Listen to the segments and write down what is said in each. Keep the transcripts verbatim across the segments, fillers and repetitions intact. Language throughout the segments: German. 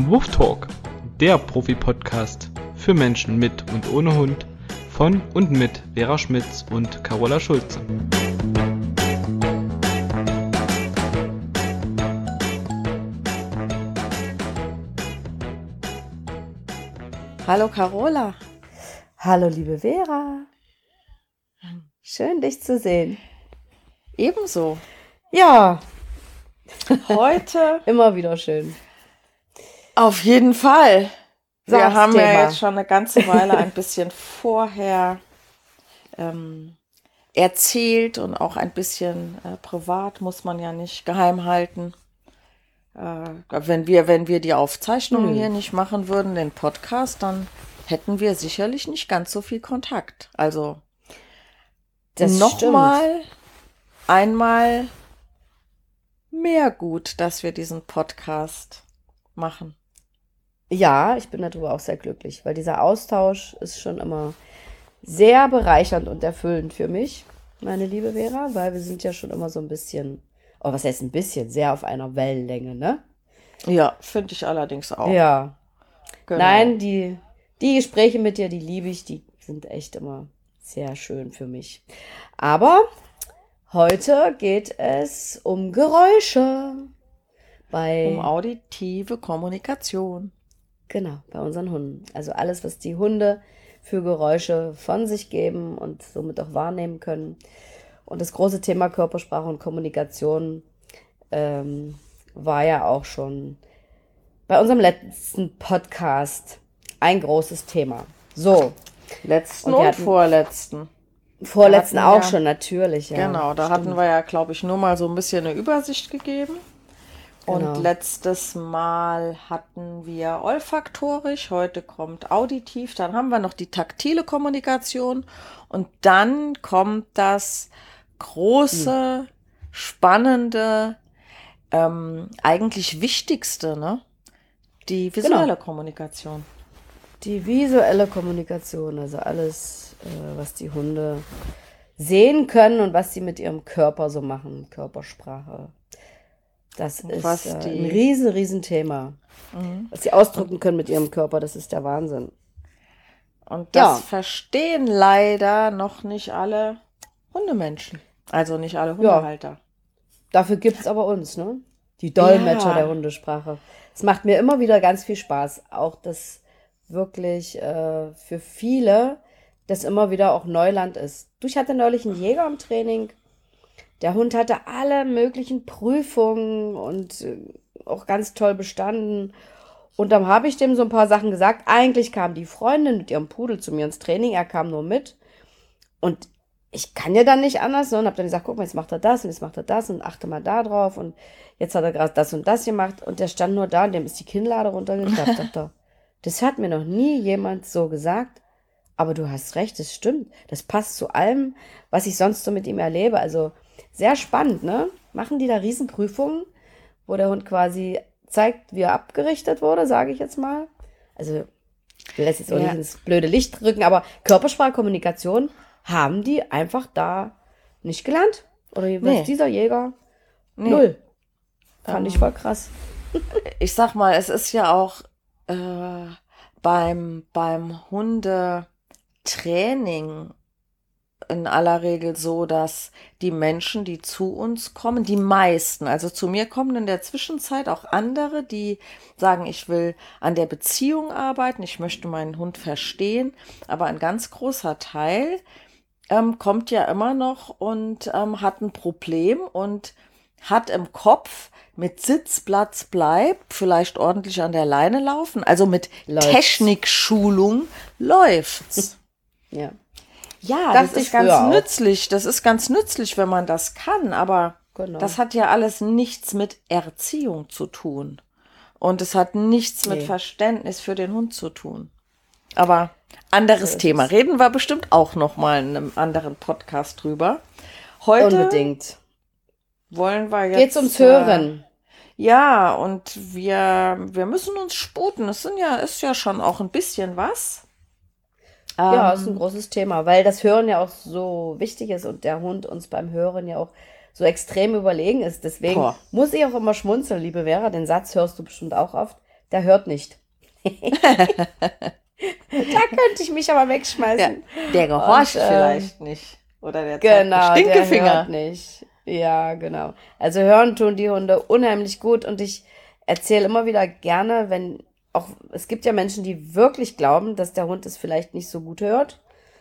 zum Huftalk, der Profi-Podcast für Menschen mit und ohne Hund von und mit Vera Schmitz und Carola Schulze. Hallo Carola. Hallo liebe Vera. Schön dich zu sehen. Ebenso. Ja, Heute immer wieder schön. auf jeden Fall. Wir Sag's haben Thema. ja jetzt schon eine ganze Weile ein bisschen vorher ähm, erzählt und auch ein bisschen äh, privat, muss man ja nicht geheim halten. Äh, wenn wir, wenn wir die Aufzeichnung Nö. hier nicht machen würden, den Podcast, dann hätten wir sicherlich nicht ganz so viel Kontakt. Also Das nochmal, einmal mehr gut, dass wir diesen Podcast machen. Ja, ich bin darüber auch sehr glücklich, weil dieser Austausch ist schon immer sehr bereichernd und erfüllend für mich, meine liebe Vera, weil wir sind ja schon immer so ein bisschen, oh, was heißt ein bisschen, sehr auf einer Wellenlänge, ne? Ja, finde ich allerdings auch. Ja. Genau. Nein, die, die Gespräche mit dir, die liebe ich, die sind echt immer sehr schön für mich. Aber heute geht es um Geräusche bei, Um auditive Kommunikation. genau, bei unseren Hunden. Also alles, was die Hunde für Geräusche von sich geben und somit auch wahrnehmen können. Und das große Thema Körpersprache und Kommunikation ähm, war ja auch schon bei unserem letzten Podcast ein großes Thema. So, Letzten Und wir und, hatten- vorletzten. vorletzten hatten auch ja- schon, natürlich. Ja, genau, da stimmt. hatten wir ja, glaube ich, nur mal so ein bisschen eine Übersicht gegeben. Und Genau. letztes Mal hatten wir olfaktorisch, heute kommt auditiv, dann haben wir noch die taktile Kommunikation und dann kommt das große, spannende, ähm, eigentlich wichtigste, ne? Die visuelle Kommunikation. Die visuelle Kommunikation, also alles, äh, was die Hunde sehen können und was sie mit ihrem Körper so machen, Körpersprache. Das Und ist was äh, die- ein riesen, riesen Thema. Mhm. Was sie ausdrücken können mit ihrem Körper, das ist der Wahnsinn. Und das Ja. verstehen leider noch nicht alle Hundemenschen. Also nicht alle Hundehalter. Dafür gibt es aber uns, ne? Die Dolmetscher Ja. der Hundesprache. Es macht mir immer wieder ganz viel Spaß. Auch das wirklich äh, für viele das immer wieder auch Neuland ist. Du, ich hatte neulich einen Jäger im Training. Der Hund hatte alle möglichen Prüfungen und äh, auch ganz toll bestanden. Und dann habe ich dem so ein paar Sachen gesagt. Eigentlich kam die Freundin mit ihrem Pudel zu mir ins Training. Er kam nur mit. Und ich kann ja dann nicht anders, ne? Und habe dann gesagt, guck mal, jetzt macht er das und jetzt macht er das und achte mal da drauf. Und jetzt hat er gerade das und das gemacht. Und der stand nur da und dem ist die Kinnlade runtergeklappt. Dachte er, das hat mir noch nie jemand so gesagt. Aber du hast recht, das stimmt. Das passt zu allem, was ich sonst so mit ihm erlebe. Also sehr spannend, ne? Machen die da Riesenprüfungen, wo der Hund quasi zeigt, wie er abgerichtet wurde, sage ich jetzt mal. Also ich will das jetzt auch Ja. nicht ins blöde Licht drücken, aber Körpersprache, Kommunikation haben die einfach da nicht gelernt. Oder was Nee. dieser Jäger? Nee. Null. Fand ich Ähm. voll krass. Ich sag mal, es ist ja auch äh, beim, beim Hundetraining in aller Regel so, dass die Menschen, die zu uns kommen, die meisten, also zu mir kommen in der Zwischenzeit auch andere, die sagen, ich will an der Beziehung arbeiten, ich möchte meinen Hund verstehen, aber ein ganz großer Teil ähm, kommt ja immer noch und ähm, hat ein Problem und hat im Kopf mit Sitz, Platz, Bleib, vielleicht ordentlich an der Leine laufen, also mit Läuft's. Technikschulung läuft's. Ja. Ja, Dachte das ich ist ganz früher auch. nützlich. Das ist ganz nützlich, wenn man das kann. Aber Genau. das hat ja alles nichts mit Erziehung zu tun. Und es hat nichts mit Nee. Verständnis für den Hund zu tun. Aber anderes So ist Thema. es. Reden wir bestimmt auch noch mal in einem anderen Podcast drüber. Heute Unbedingt. wollen wir jetzt... Geht's ums äh, Hören. Ja, und wir, wir müssen uns sputen. Es sind ja, ist ja schon auch ein bisschen was. Ja, Ähm, ist ein großes Thema, weil das Hören ja auch so wichtig ist und der Hund uns beim Hören ja auch so extrem überlegen ist. Deswegen Boah. muss ich auch immer schmunzeln, liebe Vera. Den Satz hörst du bestimmt auch oft. der hört nicht. Da könnte ich mich aber wegschmeißen. Ja, der gehorcht Und, äh, vielleicht nicht. Oder der Genau, zeigt einen der Stinkefinger. hört nicht. Ja, genau. Also hören tun die Hunde unheimlich gut und ich erzähle immer wieder gerne, wenn auch, es gibt ja Menschen, die wirklich glauben, dass der Hund es vielleicht nicht so gut hört,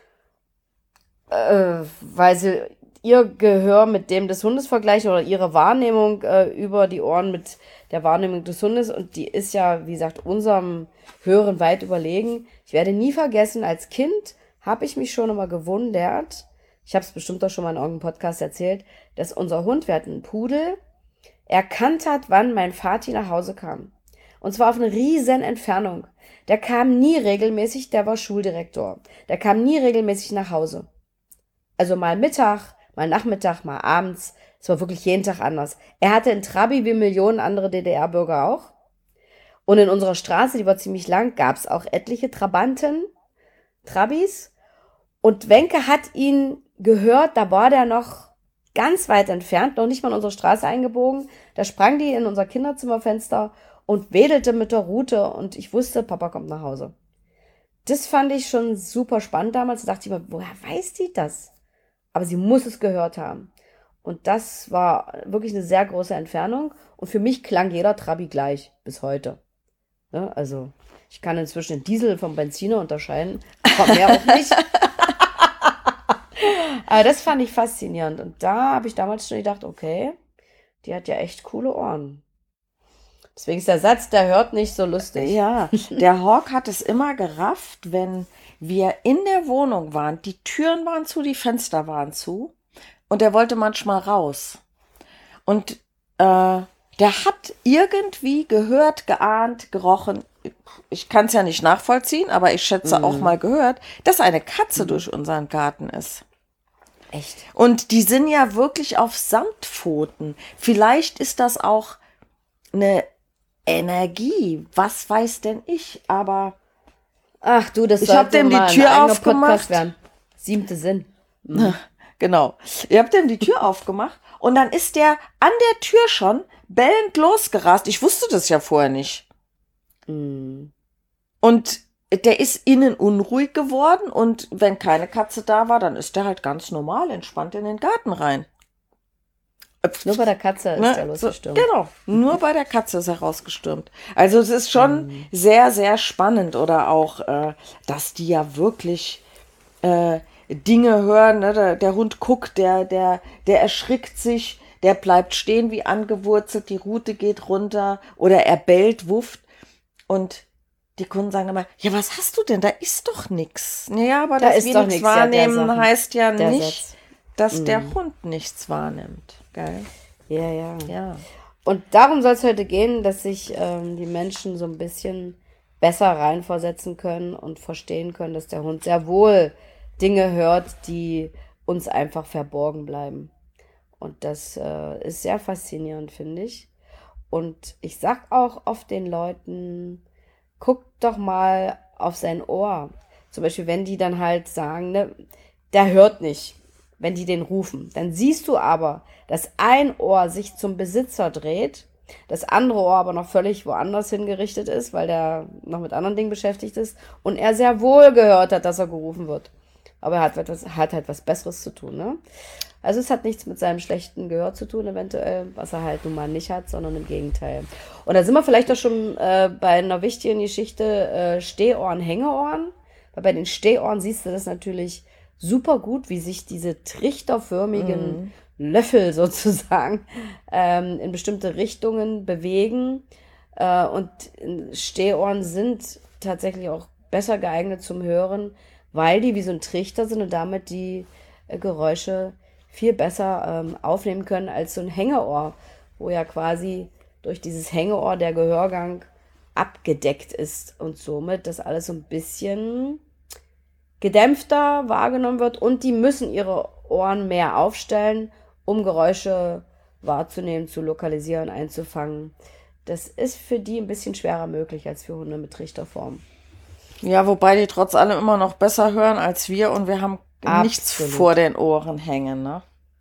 äh, weil sie ihr Gehör mit dem des Hundes vergleichen oder ihre Wahrnehmung äh, über die Ohren mit der Wahrnehmung des Hundes und die ist ja, wie gesagt, unserem Hören weit überlegen. Ich werde nie vergessen, als Kind habe ich mich schon immer gewundert, ich habe es bestimmt auch schon mal in irgendeinem Podcast erzählt, dass unser Hund, wir hatten einen Pudel, erkannt hat, wann mein Vati nach Hause kam. Und zwar auf eine riesen Entfernung. Der kam nie regelmäßig, der war Schuldirektor. Der kam nie regelmäßig nach Hause. Also mal Mittag, mal Nachmittag, mal abends. Es war wirklich jeden Tag anders. Er hatte einen Trabi wie Millionen andere D D R-Bürger auch. Und in unserer Straße, die war ziemlich lang, gab es auch etliche Trabanten, Trabis. Und Wenke hat ihn gehört, da war der noch ganz weit entfernt, noch nicht mal in unsere Straße eingebogen. Da sprang die in unser Kinderzimmerfenster und wedelte mit der Rute und ich wusste, Papa kommt nach Hause. Das fand ich schon super spannend damals. Da dachte ich mir, woher weiß die das? Aber sie muss es gehört haben. Und das war wirklich eine sehr große Entfernung. Und für mich klang jeder Trabi gleich, bis heute. Ja, also ich kann inzwischen den Diesel vom Benziner unterscheiden, aber mehr auch nicht. Aber das fand ich faszinierend. Und da habe ich damals schon gedacht, okay, die hat ja echt coole Ohren. Deswegen ist der Satz, der hört nicht so lustig. Ja, der Hawk hat es immer gerafft, wenn wir in der Wohnung waren. Die Türen waren zu, die Fenster waren zu. Und er wollte manchmal raus. Und äh, der hat irgendwie gehört, geahnt, gerochen. Ich kann es ja nicht nachvollziehen, aber ich schätze Mhm. auch mal gehört, dass eine Katze durch unseren Garten ist. Echt? Und die sind ja wirklich auf Samtpfoten. Vielleicht ist das auch eine Energie. Was weiß denn ich? Aber Ach du, das Ich hab sollte dem die mal ein Tür eigener aufgemacht. Podcast werden. Siebte Sinn. genau. Ihr habt ihm die Tür aufgemacht und dann ist der an der Tür schon bellend losgerast. Ich wusste das ja vorher nicht. Mhm. Und der ist innen unruhig geworden und wenn keine Katze da war, dann ist der halt ganz normal entspannt in den Garten rein. Nur bei der Katze ist Ne, der so, losgestürmt. genau, nur bei der Katze ist er rausgestürmt. Also es ist schon Mhm. sehr, sehr spannend oder auch, äh, dass die ja wirklich äh, Dinge hören. Ne? Der, der Hund guckt, der, der, der erschrickt sich, der bleibt stehen wie angewurzelt, die Rute geht runter oder er bellt, wufft und die Kunden sagen immer, ja, was hast du denn? Da ist doch nichts. Ja, aber Da dass ist wir doch nichts nix, ja, der wahrnehmen, Sachen. heißt ja Der nicht, Satz. dass der Mhm. Hund nichts wahrnimmt. Gell? Ja, ja. Ja. Und darum soll es heute gehen, dass sich ähm, die Menschen so ein bisschen besser reinversetzen können und verstehen können, dass der Hund sehr wohl Dinge hört, die uns einfach verborgen bleiben. Und das äh, ist sehr faszinierend, finde ich. Und ich sag auch oft den Leuten, guckt doch mal auf sein Ohr. Zum Beispiel, wenn die dann halt sagen, ne, der hört nicht, wenn die den rufen. Dann siehst du aber, dass ein Ohr sich zum Besitzer dreht, das andere Ohr aber noch völlig woanders hingerichtet ist, weil der noch mit anderen Dingen beschäftigt ist und er sehr wohl gehört hat, dass er gerufen wird. Aber er hat, etwas, hat halt was Besseres zu tun, ne? Also es hat nichts mit seinem schlechten Gehör zu tun, eventuell, was er halt nun mal nicht hat, sondern im Gegenteil. Und da sind wir vielleicht auch schon äh, bei einer wichtigen Geschichte, äh, Stehohren, Hängeohren. Weil bei den Stehohren siehst du das natürlich super gut, wie sich diese trichterförmigen Löffel sozusagen ähm, in bestimmte Richtungen bewegen. Äh, und Stehohren sind tatsächlich auch besser geeignet zum Hören, weil die wie so ein Trichter sind und damit die äh, Geräusche viel besser ähm, aufnehmen können als so ein Hängeohr, wo ja quasi durch dieses Hängeohr der Gehörgang abgedeckt ist und somit das alles so ein bisschen gedämpfter wahrgenommen wird und die müssen ihre Ohren mehr aufstellen, um Geräusche wahrzunehmen, zu lokalisieren, einzufangen. Das ist für die ein bisschen schwerer möglich als für Hunde mit Trichterform. Ja, wobei die trotz allem immer noch besser hören als wir und wir haben nichts Absolut. vor den Ohren hängen, ne?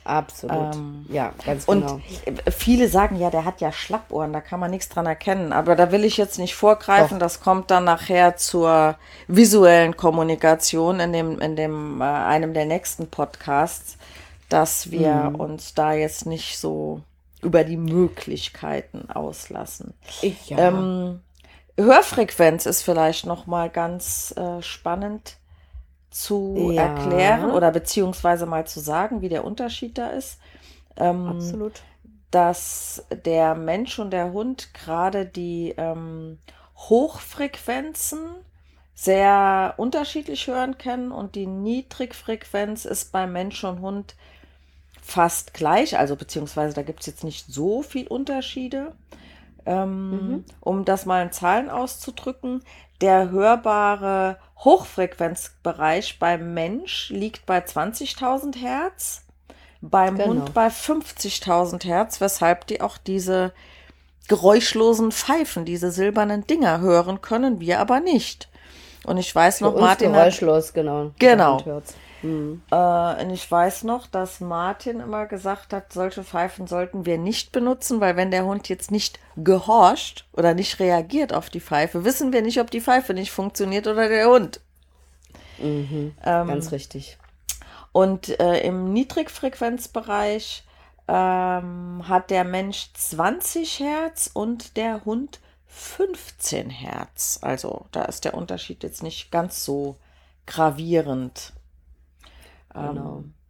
Absolut. Ähm, Ja, ganz und genau. viele sagen, ja, der hat ja Schlappohren, da kann man nichts dran erkennen. Aber da will ich jetzt nicht vorgreifen, Doch. das kommt dann nachher zur visuellen Kommunikation in dem, in dem, äh, einem der nächsten Podcasts, dass wir Mhm. uns da jetzt nicht so über die Möglichkeiten auslassen. Ich, ja. Ähm, Hörfrequenz ist vielleicht noch mal ganz äh, spannend zu erklären Ja, oder beziehungsweise mal zu sagen, wie der Unterschied da ist. Ähm, absolut. dass der Mensch und der Hund gerade die ähm, Hochfrequenzen sehr unterschiedlich hören können und die Niedrigfrequenz ist bei Mensch und Hund fast gleich, also beziehungsweise da gibt es jetzt nicht so viel Unterschiede. Mhm. Ähm, um das mal in Zahlen auszudrücken, der hörbare Hochfrequenzbereich beim Mensch liegt bei zwanzigtausend Hertz, beim Hund Genau. bei fünfzigtausend Hertz, weshalb die auch diese geräuschlosen Pfeifen, diese silbernen Dinger hören können, wir aber nicht. Und ich weiß Für noch, uns Martin hat, geräuschlos, genau. Der Hund genau, hört's. Mhm. äh, und ich weiß noch, dass Martin immer gesagt hat, solche Pfeifen sollten wir nicht benutzen, weil wenn der Hund jetzt nicht gehorcht oder nicht reagiert auf die Pfeife, wissen wir nicht, ob die Pfeife nicht funktioniert oder der Hund. Mhm. Ganz Ähm, richtig. und äh, im Niedrigfrequenzbereich ähm, hat der Mensch zwanzig Hertz und der Hund fünfzehn Hertz. Also da ist der Unterschied jetzt nicht ganz so gravierend. Genau. Ähm,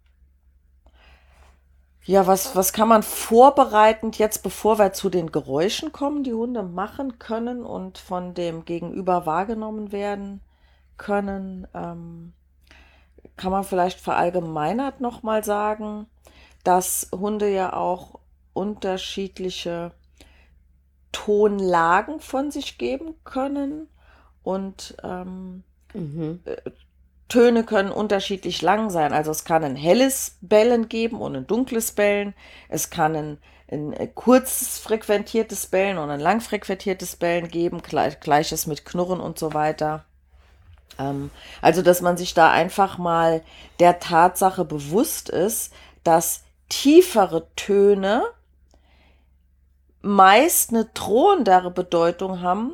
Ja, was, was kann man vorbereitend jetzt, bevor wir zu den Geräuschen kommen, die Hunde machen können und von dem Gegenüber wahrgenommen werden können? Ähm, kann man vielleicht verallgemeinert nochmal sagen, dass Hunde ja auch unterschiedliche Tonlagen von sich geben können und ähm, Mhm. Töne können unterschiedlich lang sein. Also es kann ein helles Bellen geben und ein dunkles Bellen. Es kann ein, ein kurzes frequentiertes Bellen und ein lang frequentiertes Bellen geben. Gleich, Gleiches mit Knurren und so weiter. Ähm, also dass man sich da einfach mal der Tatsache bewusst ist, dass tiefere Töne meist eine drohendere Bedeutung haben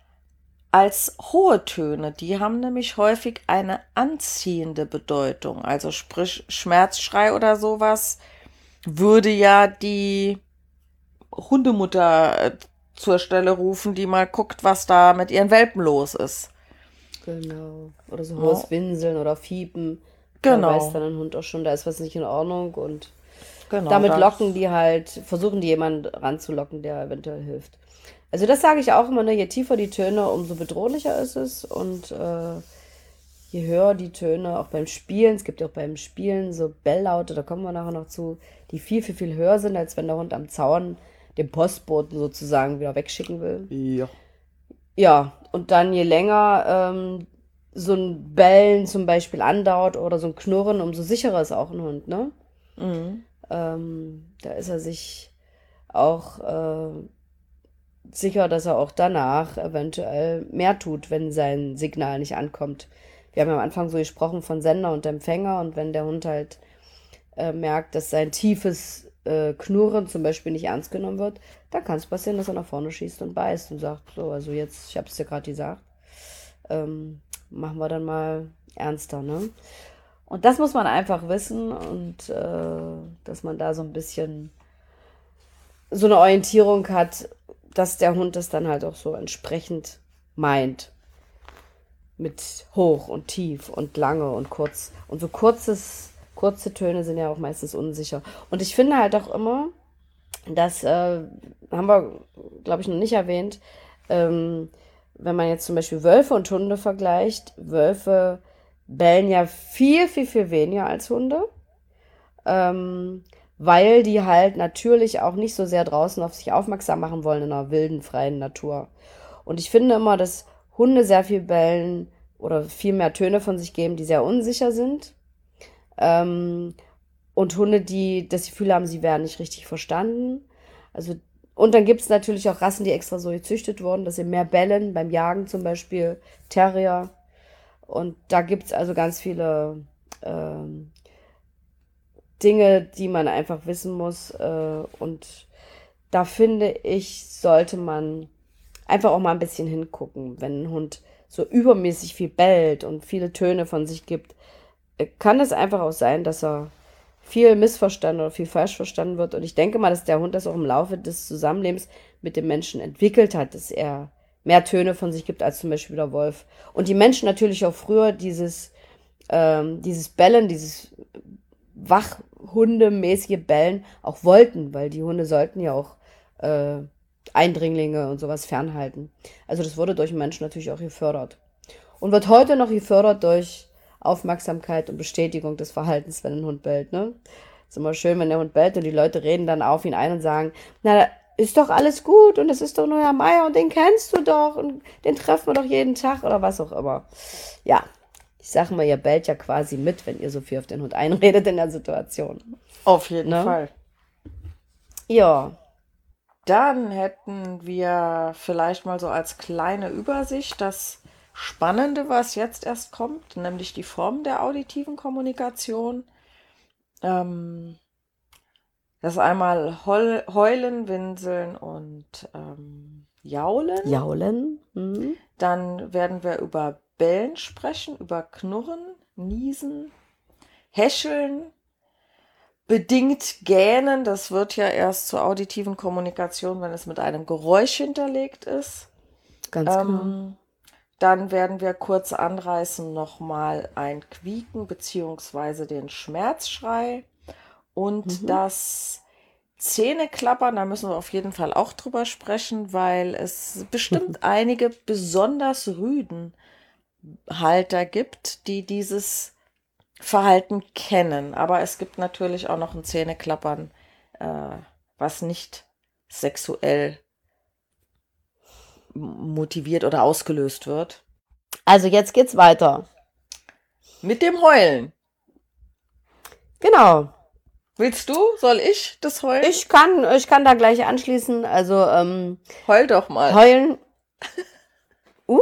als hohe Töne. Die haben nämlich häufig eine anziehende Bedeutung. Also sprich Schmerzschrei oder sowas würde ja die Hundemutter äh, zur Stelle rufen, die mal guckt, was da mit ihren Welpen los ist. Genau. Oder so Ja, hohes Winseln oder Fiepen. Da weiß genau, dann ein Hund auch schon, da ist was nicht in Ordnung. Und genau, damit locken das. die halt, versuchen die jemanden ranzulocken, der eventuell hilft. Also das sage ich auch immer, ne? Je tiefer die Töne, umso bedrohlicher ist es. Und äh, je höher die Töne, auch beim Spielen, es gibt ja auch beim Spielen so Belllaute, da kommen wir nachher noch zu, die viel, viel, viel höher sind, als wenn der Hund am Zaun den Postboten sozusagen wieder wegschicken will. Ja. Ja, und dann je länger ähm, so ein Bellen zum Beispiel andauert oder so ein Knurren, umso sicherer ist auch ein Hund, ne? Mhm. Ähm, da ist er sich auch äh, sicher, dass er auch danach eventuell mehr tut, wenn sein Signal nicht ankommt. Wir haben ja am Anfang so gesprochen von Sender und Empfänger, und wenn der Hund halt äh, merkt, dass sein tiefes äh, Knurren zum Beispiel nicht ernst genommen wird, dann kann es passieren, dass er nach vorne schießt und beißt und sagt, so, also jetzt, ich habe es dir gerade gesagt, ähm, machen wir dann mal ernster, ne? Und das muss man einfach wissen, und äh, dass man da so ein bisschen so eine Orientierung hat, dass der Hund das dann halt auch so entsprechend meint. Mit hoch und tief und lange und kurz. Und so kurzes, kurze Töne sind ja auch meistens unsicher. Und ich finde halt auch immer, das äh, haben wir, glaube ich, noch nicht erwähnt, ähm, wenn man jetzt zum Beispiel Wölfe und Hunde vergleicht, Wölfe bellen ja viel, viel, viel weniger als Hunde, ähm, weil die halt natürlich auch nicht so sehr draußen auf sich aufmerksam machen wollen in einer wilden, freien Natur. Und ich finde immer, dass Hunde sehr viel bellen oder viel mehr Töne von sich geben, die sehr unsicher sind. Ähm, und Hunde, die das Gefühl haben, sie werden nicht richtig verstanden. Also, und dann gibt es natürlich auch Rassen, die extra so gezüchtet wurden, dass sie mehr bellen, beim Jagen zum Beispiel, Terrier. Und da gibt es also ganz viele ähm, Dinge, die man einfach wissen muss. Äh, und da finde ich, sollte man einfach auch mal ein bisschen hingucken. Wenn ein Hund so übermäßig viel bellt und viele Töne von sich gibt, äh, kann es einfach auch sein, dass er viel missverstanden oder viel falsch verstanden wird. Und ich denke mal, dass der Hund das auch im Laufe des Zusammenlebens mit dem Menschen entwickelt hat, dass er mehr Töne von sich gibt als zum Beispiel der Wolf. Und die Menschen natürlich auch früher dieses, ähm, dieses Bellen, dieses wachhundemäßige Bellen auch wollten, weil die Hunde sollten ja auch äh, Eindringlinge und sowas fernhalten. Also das wurde durch den Menschen natürlich auch gefördert. Und wird heute noch gefördert durch Aufmerksamkeit und Bestätigung des Verhaltens, wenn ein Hund bellt, ne? Ist immer schön, wenn der Hund bellt und die Leute reden dann auf ihn ein und sagen, na, ist doch alles gut und das ist doch nur Herr Meier und den kennst du doch und den treffen wir doch jeden Tag oder was auch immer. Ja, ich sag mal, ihr bellt ja quasi mit, wenn ihr so viel auf den Hund einredet in der Situation. Auf jeden Ne? Fall. Ja, Dann hätten wir vielleicht mal so als kleine Übersicht das Spannende, was jetzt erst kommt, nämlich die Form der auditiven Kommunikation. Ähm, das ist einmal Heul, Heulen, Winseln und ähm, Jaulen. jaulen. Hm? Dann werden wir über Bellen sprechen, über Knurren, Niesen, Häscheln, bedingt Gähnen. Das wird ja erst zur auditiven Kommunikation, wenn es mit einem Geräusch hinterlegt ist. Ganz genau. Ähm, dann werden wir kurz anreißen nochmal ein Quieken beziehungsweise den Schmerzschrei und Mhm. das Zähneklappern. Da müssen wir auf jeden Fall auch drüber sprechen, weil es bestimmt einige besonders rüden Halter gibt, die dieses Verhalten kennen. Aber es gibt natürlich auch noch ein Zähneklappern, äh, was nicht sexuell motiviert oder ausgelöst wird. Also jetzt geht's weiter. Mit dem Heulen. Genau. Willst du? Soll ich das heulen? Ich kann, ich kann da gleich anschließen. Also ähm, Heul doch mal. heulen. Uh.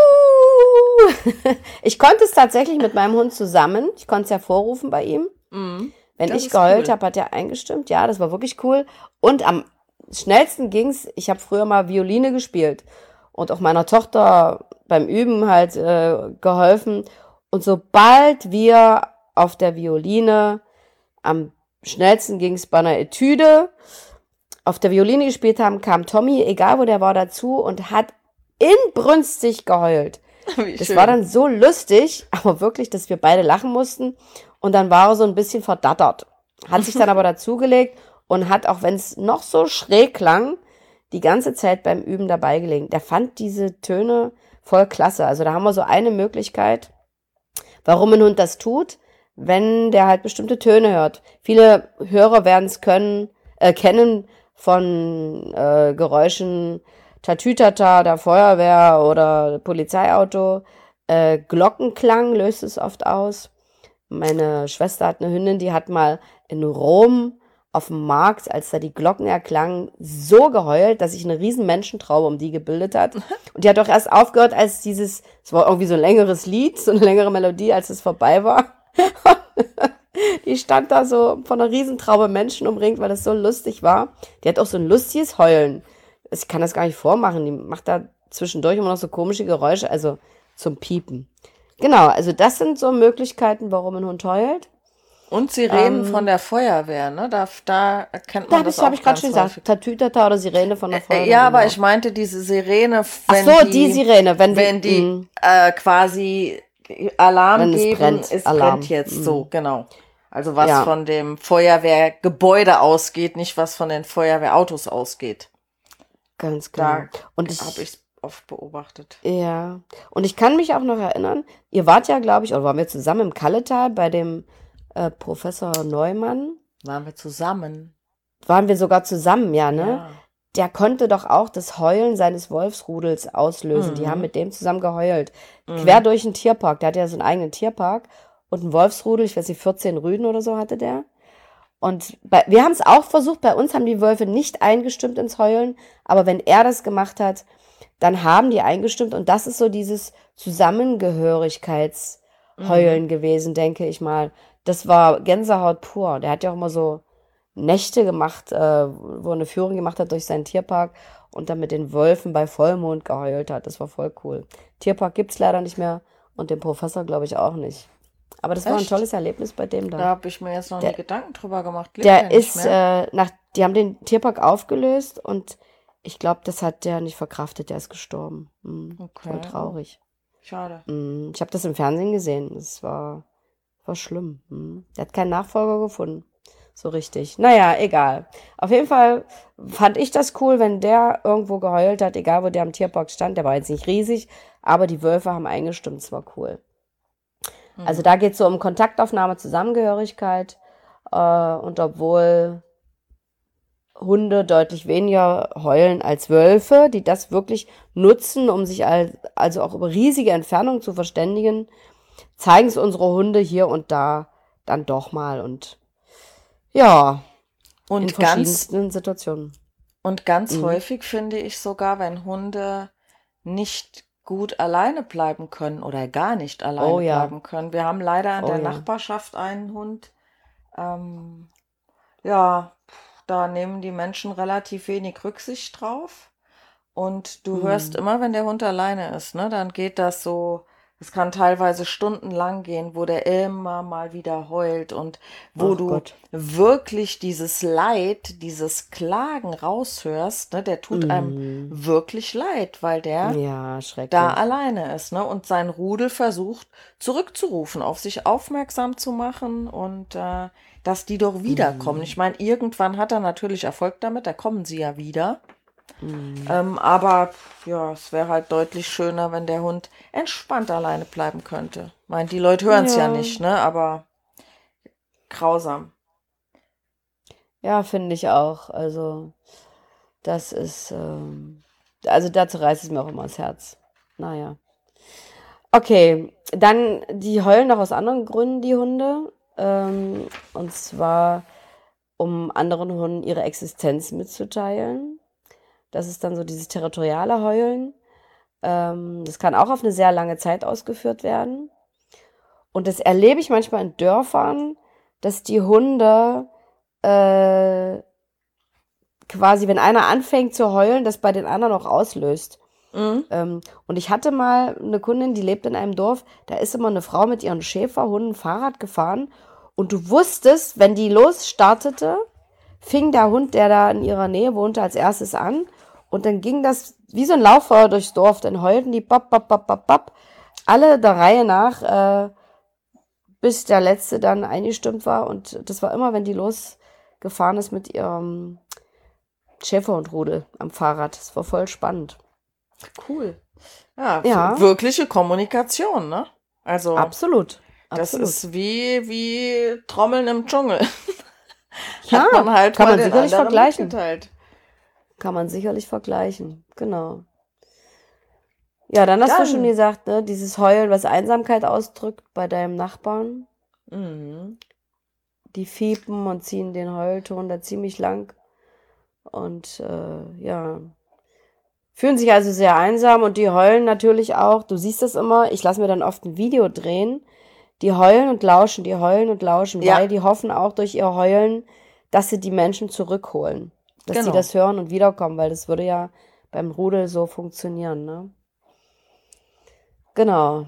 Ich konnte es tatsächlich mit meinem Hund zusammen. Ich konnte es hervorrufen bei ihm. Mhm. Wenn Das ich ist geheult cool. habe, hat er eingestimmt. Ja, das war wirklich cool. Und am schnellsten ging's. Ich habe früher mal Violine gespielt und auch meiner Tochter beim Üben halt äh, geholfen. Und sobald wir auf der Violine, am schnellsten ging's bei einer Etüde, auf der Violine gespielt haben, kam Tommy, egal wo der war, dazu und hat inbrünstig geheult. Wie Das schön. war dann so lustig, aber wirklich, dass wir beide lachen mussten. Und dann war er so ein bisschen verdattert. Hat sich dann aber dazugelegt und hat, auch wenn es noch so schräg klang, die ganze Zeit beim Üben dabei gelegen. Der fand diese Töne voll klasse. Also da haben wir so eine Möglichkeit, warum ein Hund das tut, wenn der halt bestimmte Töne hört. Viele Hörer werden es können, äh, kennen von äh, Geräuschen, Tatütata, der Feuerwehr oder Polizeiauto. Äh, Glockenklang löst es oft aus. Meine Schwester hat eine Hündin, die hat mal in Rom auf dem Markt, als da die Glocken erklangen, so geheult, dass sich eine riesen Menschentraube um die gebildet hat. Und die hat auch erst aufgehört, als dieses, es war irgendwie so ein längeres Lied, so eine längere Melodie, als es vorbei war. Die stand da so von einer Riesentraube Menschen umringt, weil das so lustig war. Die hat auch so ein lustiges Heulen. Ich kann das gar nicht vormachen. Die macht da zwischendurch immer noch so komische Geräusche, also zum Piepen. Genau, also das sind so Möglichkeiten, warum ein Hund heult. Und Sirenen Ähm, von der Feuerwehr, ne? Da, da erkennt Da man habe das ich, hab auch ich gerade ganz schon gesagt, häufig. Tatütata oder Sirene von der Äh, Feuerwehr. Ja, aber genau. ich meinte diese Sirene, Ach wenn so, die, die Sirene, wenn die, wenn die mh, äh, quasi Alarm wenn es geben, brennt, es Alarm. brennt jetzt mh. so, genau. Also was Ja, von dem Feuerwehrgebäude ausgeht, nicht was von den Feuerwehrautos ausgeht. ganz Da genau. Und habe ich, ich es oft beobachtet. ja, und ich kann mich auch noch erinnern, ihr wart ja, glaube ich, oder waren wir zusammen im Kalletal bei dem äh, Professor Neumann? Waren wir zusammen? Waren wir sogar zusammen, ja, ne? Ja. Der konnte doch auch das Heulen seines Wolfsrudels auslösen. Die haben Mhm. mit dem zusammen geheult. Mhm. Quer durch den Tierpark. Der hatte ja so einen eigenen Tierpark. Und ein Wolfsrudel, ich weiß nicht, vierzehn Rüden oder so hatte der. Und bei, wir haben es auch versucht. Bei uns haben die Wölfe nicht eingestimmt ins Heulen. Aber wenn er das gemacht hat, dann haben die eingestimmt. Und das ist so dieses Zusammengehörigkeitsheulen Mhm. gewesen, denke ich mal. das war Gänsehaut pur. Der hat ja auch immer so Nächte gemacht, äh, wo er eine Führung gemacht hat durch seinen Tierpark und dann mit den Wölfen bei Vollmond geheult hat. Das war voll cool. Tierpark gibt's leider nicht mehr und den Professor glaube ich auch nicht. Aber das war ein Echt? tolles Erlebnis bei dem Da da. habe ich mir jetzt noch nie Der, Gedanken drüber gemacht. Lebt der der nicht ist, mehr? äh, nach, die haben den Tierpark aufgelöst und ich glaube, das hat der nicht verkraftet, der ist gestorben. Mhm. Voll Okay, oh, traurig. schade. Mhm. Ich habe das im Fernsehen gesehen. Das war, war schlimm. Mhm. Der hat keinen Nachfolger gefunden. So richtig. Naja, egal. Auf jeden Fall fand ich das cool, wenn der irgendwo geheult hat, egal wo der am Tierpark stand. Der war jetzt nicht riesig, aber die Wölfe haben eingestimmt. Es war cool. Also Mhm. da geht es so um Kontaktaufnahme, Zusammengehörigkeit. Äh, und obwohl Hunde deutlich weniger heulen als Wölfe, die das wirklich nutzen, um sich al- also auch über riesige Entfernungen zu verständigen, zeigen es unsere Hunde hier und da dann doch mal und ja, in Und ganz, verschiedensten Situationen. und ganz Mhm. häufig finde ich sogar, wenn Hunde nicht gut alleine bleiben können oder gar nicht Oh alleine ja, bleiben können. Wir haben leider in oh der ja. Nachbarschaft einen Hund. Ähm, ja, da nehmen die Menschen relativ wenig Rücksicht drauf. Und du hörst Mhm. immer, wenn der Hund alleine ist, ne, dann geht das so, es kann teilweise stundenlang gehen, wo der immer mal wieder heult und wo Ach du Gott. wirklich dieses Leid, dieses Klagen raushörst, ne, der tut einem Mhm. wirklich leid, weil der Ja, da schrecklich. alleine ist, ne, und sein Rudel versucht zurückzurufen, auf sich aufmerksam zu machen und äh, dass die doch wiederkommen. Ich Mhm. meine, irgendwann hat er natürlich Erfolg damit, da kommen sie ja wieder. Mhm. Ähm, aber ja, es wäre halt deutlich schöner, wenn der Hund entspannt alleine bleiben könnte. Ich meine, die Leute hören es ja Ja, nicht, ne? Aber grausam. ja, finde ich auch. Also, das ist, ähm, also dazu reißt es mir auch immer das Herz. Naja. Okay, dann, die heulen noch aus anderen Gründen, die Hunde. Ähm, und zwar, um anderen Hunden ihre Existenz mitzuteilen. Das ist dann so dieses territoriale Heulen. Ähm, das kann auch auf eine sehr lange Zeit ausgeführt werden. Und das erlebe ich manchmal in Dörfern, dass die Hunde äh, quasi, wenn einer anfängt zu heulen, das bei den anderen auch auslöst. Mhm. Ähm, und ich hatte mal eine Kundin, die lebt in einem Dorf, da ist immer eine Frau mit ihren Schäferhunden Fahrrad gefahren und du wusstest, wenn die losstartete, fing der Hund, der da in ihrer Nähe wohnte, als erstes an und dann ging das wie so ein Lauffeuer durchs Dorf, dann heulten die bap, bap, bap, bap, bap, alle der Reihe nach, äh, bis der letzte dann eingestimmt war und das war immer, wenn die losgefahren ist mit ihrem Schäferhundrudel am Fahrrad. Das war voll spannend. Cool. Ja, f- Ja, wirkliche Kommunikation, ne? Also, absolut. das Absolut. ist wie, wie Trommeln im Dschungel. Ja, Hat man halt kann mal man den sicherlich anderen vergleichen. mitgeteilt. Kann man sicherlich vergleichen. Genau. Ja, dann hast du schon Dann. gesagt, ne, dieses Heulen, was Einsamkeit ausdrückt bei deinem Nachbarn. Mhm. Die fiepen und ziehen den Heulton da ziemlich lang. Und äh, ja, fühlen sich also sehr einsam und die heulen natürlich auch. Du siehst das immer. Ich lasse mir dann oft ein Video drehen. Die heulen und lauschen, die heulen und lauschen, weil Ja, die hoffen auch durch ihr Heulen, dass sie die Menschen zurückholen. Dass die genau. das hören und wiederkommen, weil das würde ja beim Rudel so funktionieren, ne? Genau.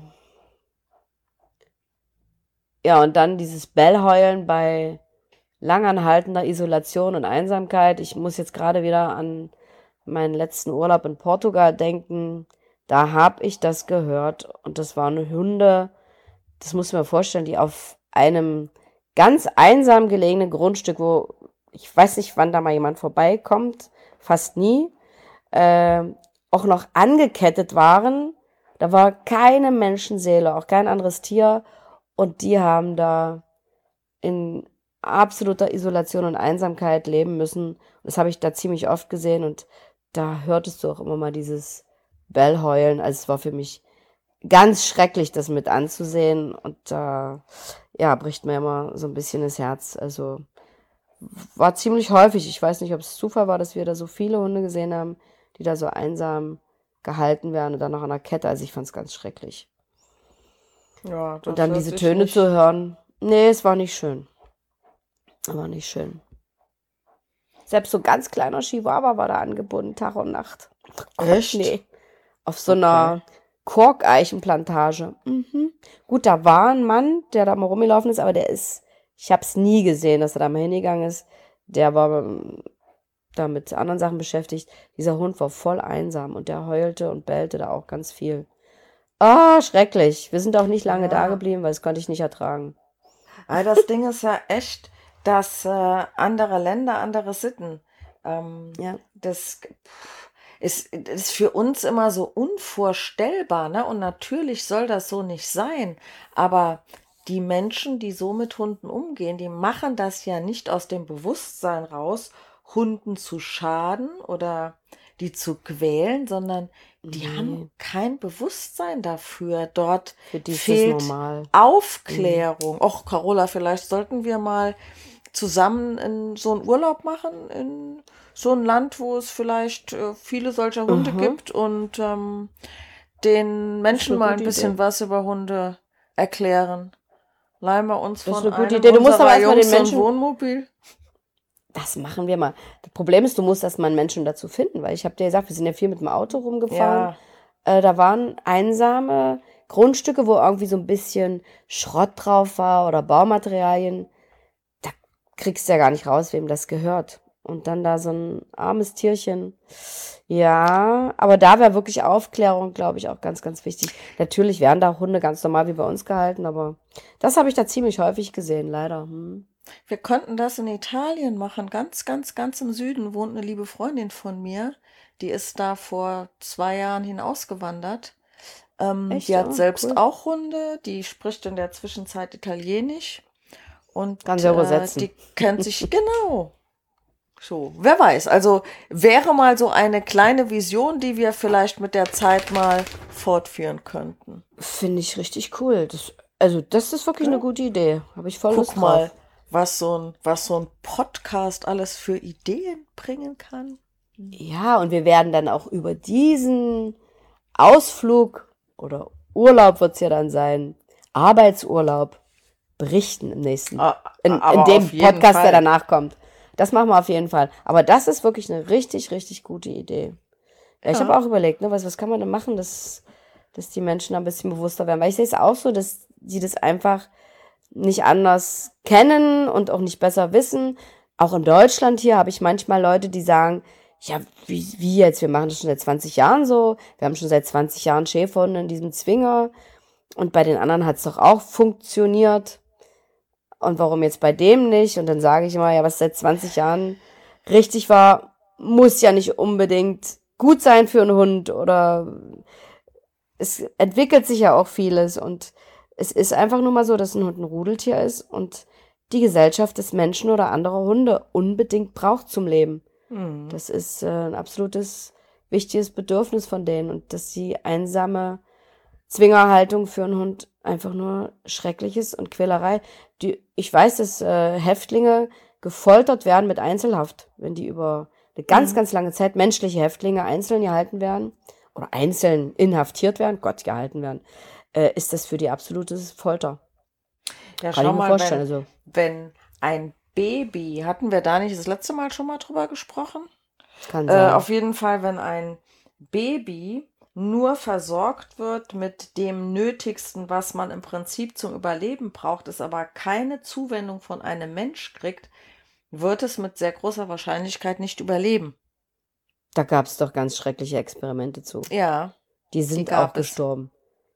Ja, und dann dieses Bellheulen bei langanhaltender Isolation und Einsamkeit. Ich muss jetzt gerade wieder an meinen letzten Urlaub in Portugal denken. Da habe ich das gehört und das waren Hunde, das muss man mir vorstellen, die auf einem ganz einsam gelegenen Grundstück, wo ich weiß nicht, wann da mal jemand vorbeikommt, fast nie, äh, auch noch angekettet waren. Da war keine Menschenseele, auch kein anderes Tier. Und die haben da in absoluter Isolation und Einsamkeit leben müssen. Das habe ich da ziemlich oft gesehen und da hörtest du auch immer mal dieses Bellheulen. Also es war für mich ganz schrecklich, das mit anzusehen und da ja, bricht mir immer so ein bisschen das Herz. Also war ziemlich häufig. Ich weiß nicht, ob es Zufall war, dass wir da so viele Hunde gesehen haben, die da so einsam gehalten werden und dann noch an der Kette. Also ich fand es ganz schrecklich. Ja, Und das dann hört diese sich Töne zu nicht. hören. Nee, es war nicht schön. War nicht schön. Selbst so ein ganz kleiner Chihuahua war da angebunden, Tag und Nacht. Echt? Nee. Auf so einer Korkeichenplantage. Mhm. Gut, da war ein Mann, der da mal rumgelaufen ist, aber der ist, ich habe es nie gesehen, dass er da mal hingegangen ist. Der war ähm, da mit anderen Sachen beschäftigt. Dieser Hund war voll einsam und der heulte und bellte da auch ganz viel. Ah, schrecklich. Wir sind auch nicht lange Ja. da geblieben, weil das konnte ich nicht ertragen. Aber das Ding ist ja echt, dass äh, andere Länder, andere Sitten, ähm, Ja. das pff, ist, ist für uns immer so unvorstellbar, ne? Und natürlich soll das so nicht sein. Aber die Menschen, die so mit Hunden umgehen, die machen das ja nicht aus dem Bewusstsein raus, Hunden zu schaden oder die zu quälen, sondern die Nee, haben kein Bewusstsein dafür. Dort für die ist das fehlt normal. Aufklärung. Och, Carola, vielleicht sollten wir mal zusammen in so einen Urlaub machen, in so ein Land, wo es vielleicht äh, viele solcher Hunde Mhm. gibt und ähm, den Menschen eine mal ein gute bisschen Idee. was über Hunde erklären. Leihen wir uns Das ist von eine gute einem Idee. Du musst aber unserer erstmal den Jungs so ein Menschen. Wohnmobil. Das machen wir mal. Das Problem ist, du musst erstmal einen Menschen dazu finden, weil ich habe dir gesagt, wir sind ja viel mit dem Auto rumgefahren. Ja, Äh, da waren einsame Grundstücke, wo irgendwie so ein bisschen Schrott drauf war oder Baumaterialien. Da kriegst du ja gar nicht raus, wem das gehört. Und dann da so ein armes Tierchen. Ja, aber da wäre wirklich Aufklärung, glaube ich, auch ganz, ganz wichtig. Natürlich werden da Hunde ganz normal wie bei uns gehalten, aber das habe ich da ziemlich häufig gesehen, leider. Hm. wir könnten das in Italien machen. Ganz, ganz, ganz im Süden wohnt eine liebe Freundin von mir. Die ist da vor zwei Jahren hinausgewandert. Ähm, Echt? die hat Oh, selbst cool. auch Hunde. Die spricht in der Zwischenzeit Italienisch. Und Kann sie ja äh, übersetzen. die kennt sich genau. So, wer weiß. Also wäre mal so eine kleine Vision, die wir vielleicht mit der Zeit mal fortführen könnten. Finde ich richtig cool. Das, also, das ist wirklich Ja. eine gute Idee. Habe ich voll Lust Guck mal, drauf. was so ein, was so ein Podcast alles für Ideen bringen kann. Ja, und wir werden dann auch über diesen Ausflug oder Urlaub wird es ja dann sein, Arbeitsurlaub, berichten im nächsten, Ah, in, in aber dem auf jeden Podcast, der Fall. danach kommt. Das machen wir auf jeden Fall. Aber das ist wirklich eine richtig, richtig gute Idee. Ja, ich habe Ja. auch überlegt, ne, was, was kann man denn machen, dass, dass die Menschen ein bisschen bewusster werden. Weil ich sehe es auch so, dass die das einfach nicht anders kennen und auch nicht besser wissen. Auch in Deutschland hier habe ich manchmal Leute, die sagen, ja, wie, wie jetzt? Wir machen das schon seit zwanzig Jahren so. Wir haben schon seit zwanzig Jahren Schäferhunde in diesem Zwinger. Und bei den anderen hat es doch auch funktioniert. Und warum jetzt bei dem nicht? Und dann sage ich immer, ja, was seit zwanzig Jahren richtig war, muss ja nicht unbedingt gut sein für einen Hund. Oder es entwickelt sich ja auch vieles. Und es ist einfach nur mal so, dass ein Hund ein Rudeltier ist und die Gesellschaft des Menschen oder anderer Hunde unbedingt braucht zum Leben. Hm. Das ist äh, ein absolutes wichtiges Bedürfnis von denen. Und dass die einsame Zwingerhaltung für einen Hund einfach nur schrecklich ist und Quälerei. Die, ich weiß, dass äh, Häftlinge gefoltert werden mit Einzelhaft, wenn die über eine ganz, Mhm. ganz lange Zeit menschliche Häftlinge einzeln gehalten werden oder einzeln inhaftiert werden, Gott, gehalten werden, äh, ist das für die absolute Folter. Ja, Kann schau ich mir mal, vorstellen. wenn, Also, wenn ein Baby, hatten wir da nicht das letzte Mal schon mal drüber gesprochen? kann Äh, sein. auf jeden Fall, wenn ein Baby nur versorgt wird mit dem Nötigsten, was man im Prinzip zum Überleben braucht, es aber keine Zuwendung von einem Mensch kriegt, wird es mit sehr großer Wahrscheinlichkeit nicht überleben. Da gab es doch ganz schreckliche Experimente zu. Ja, Die die sind gab auch es. gestorben.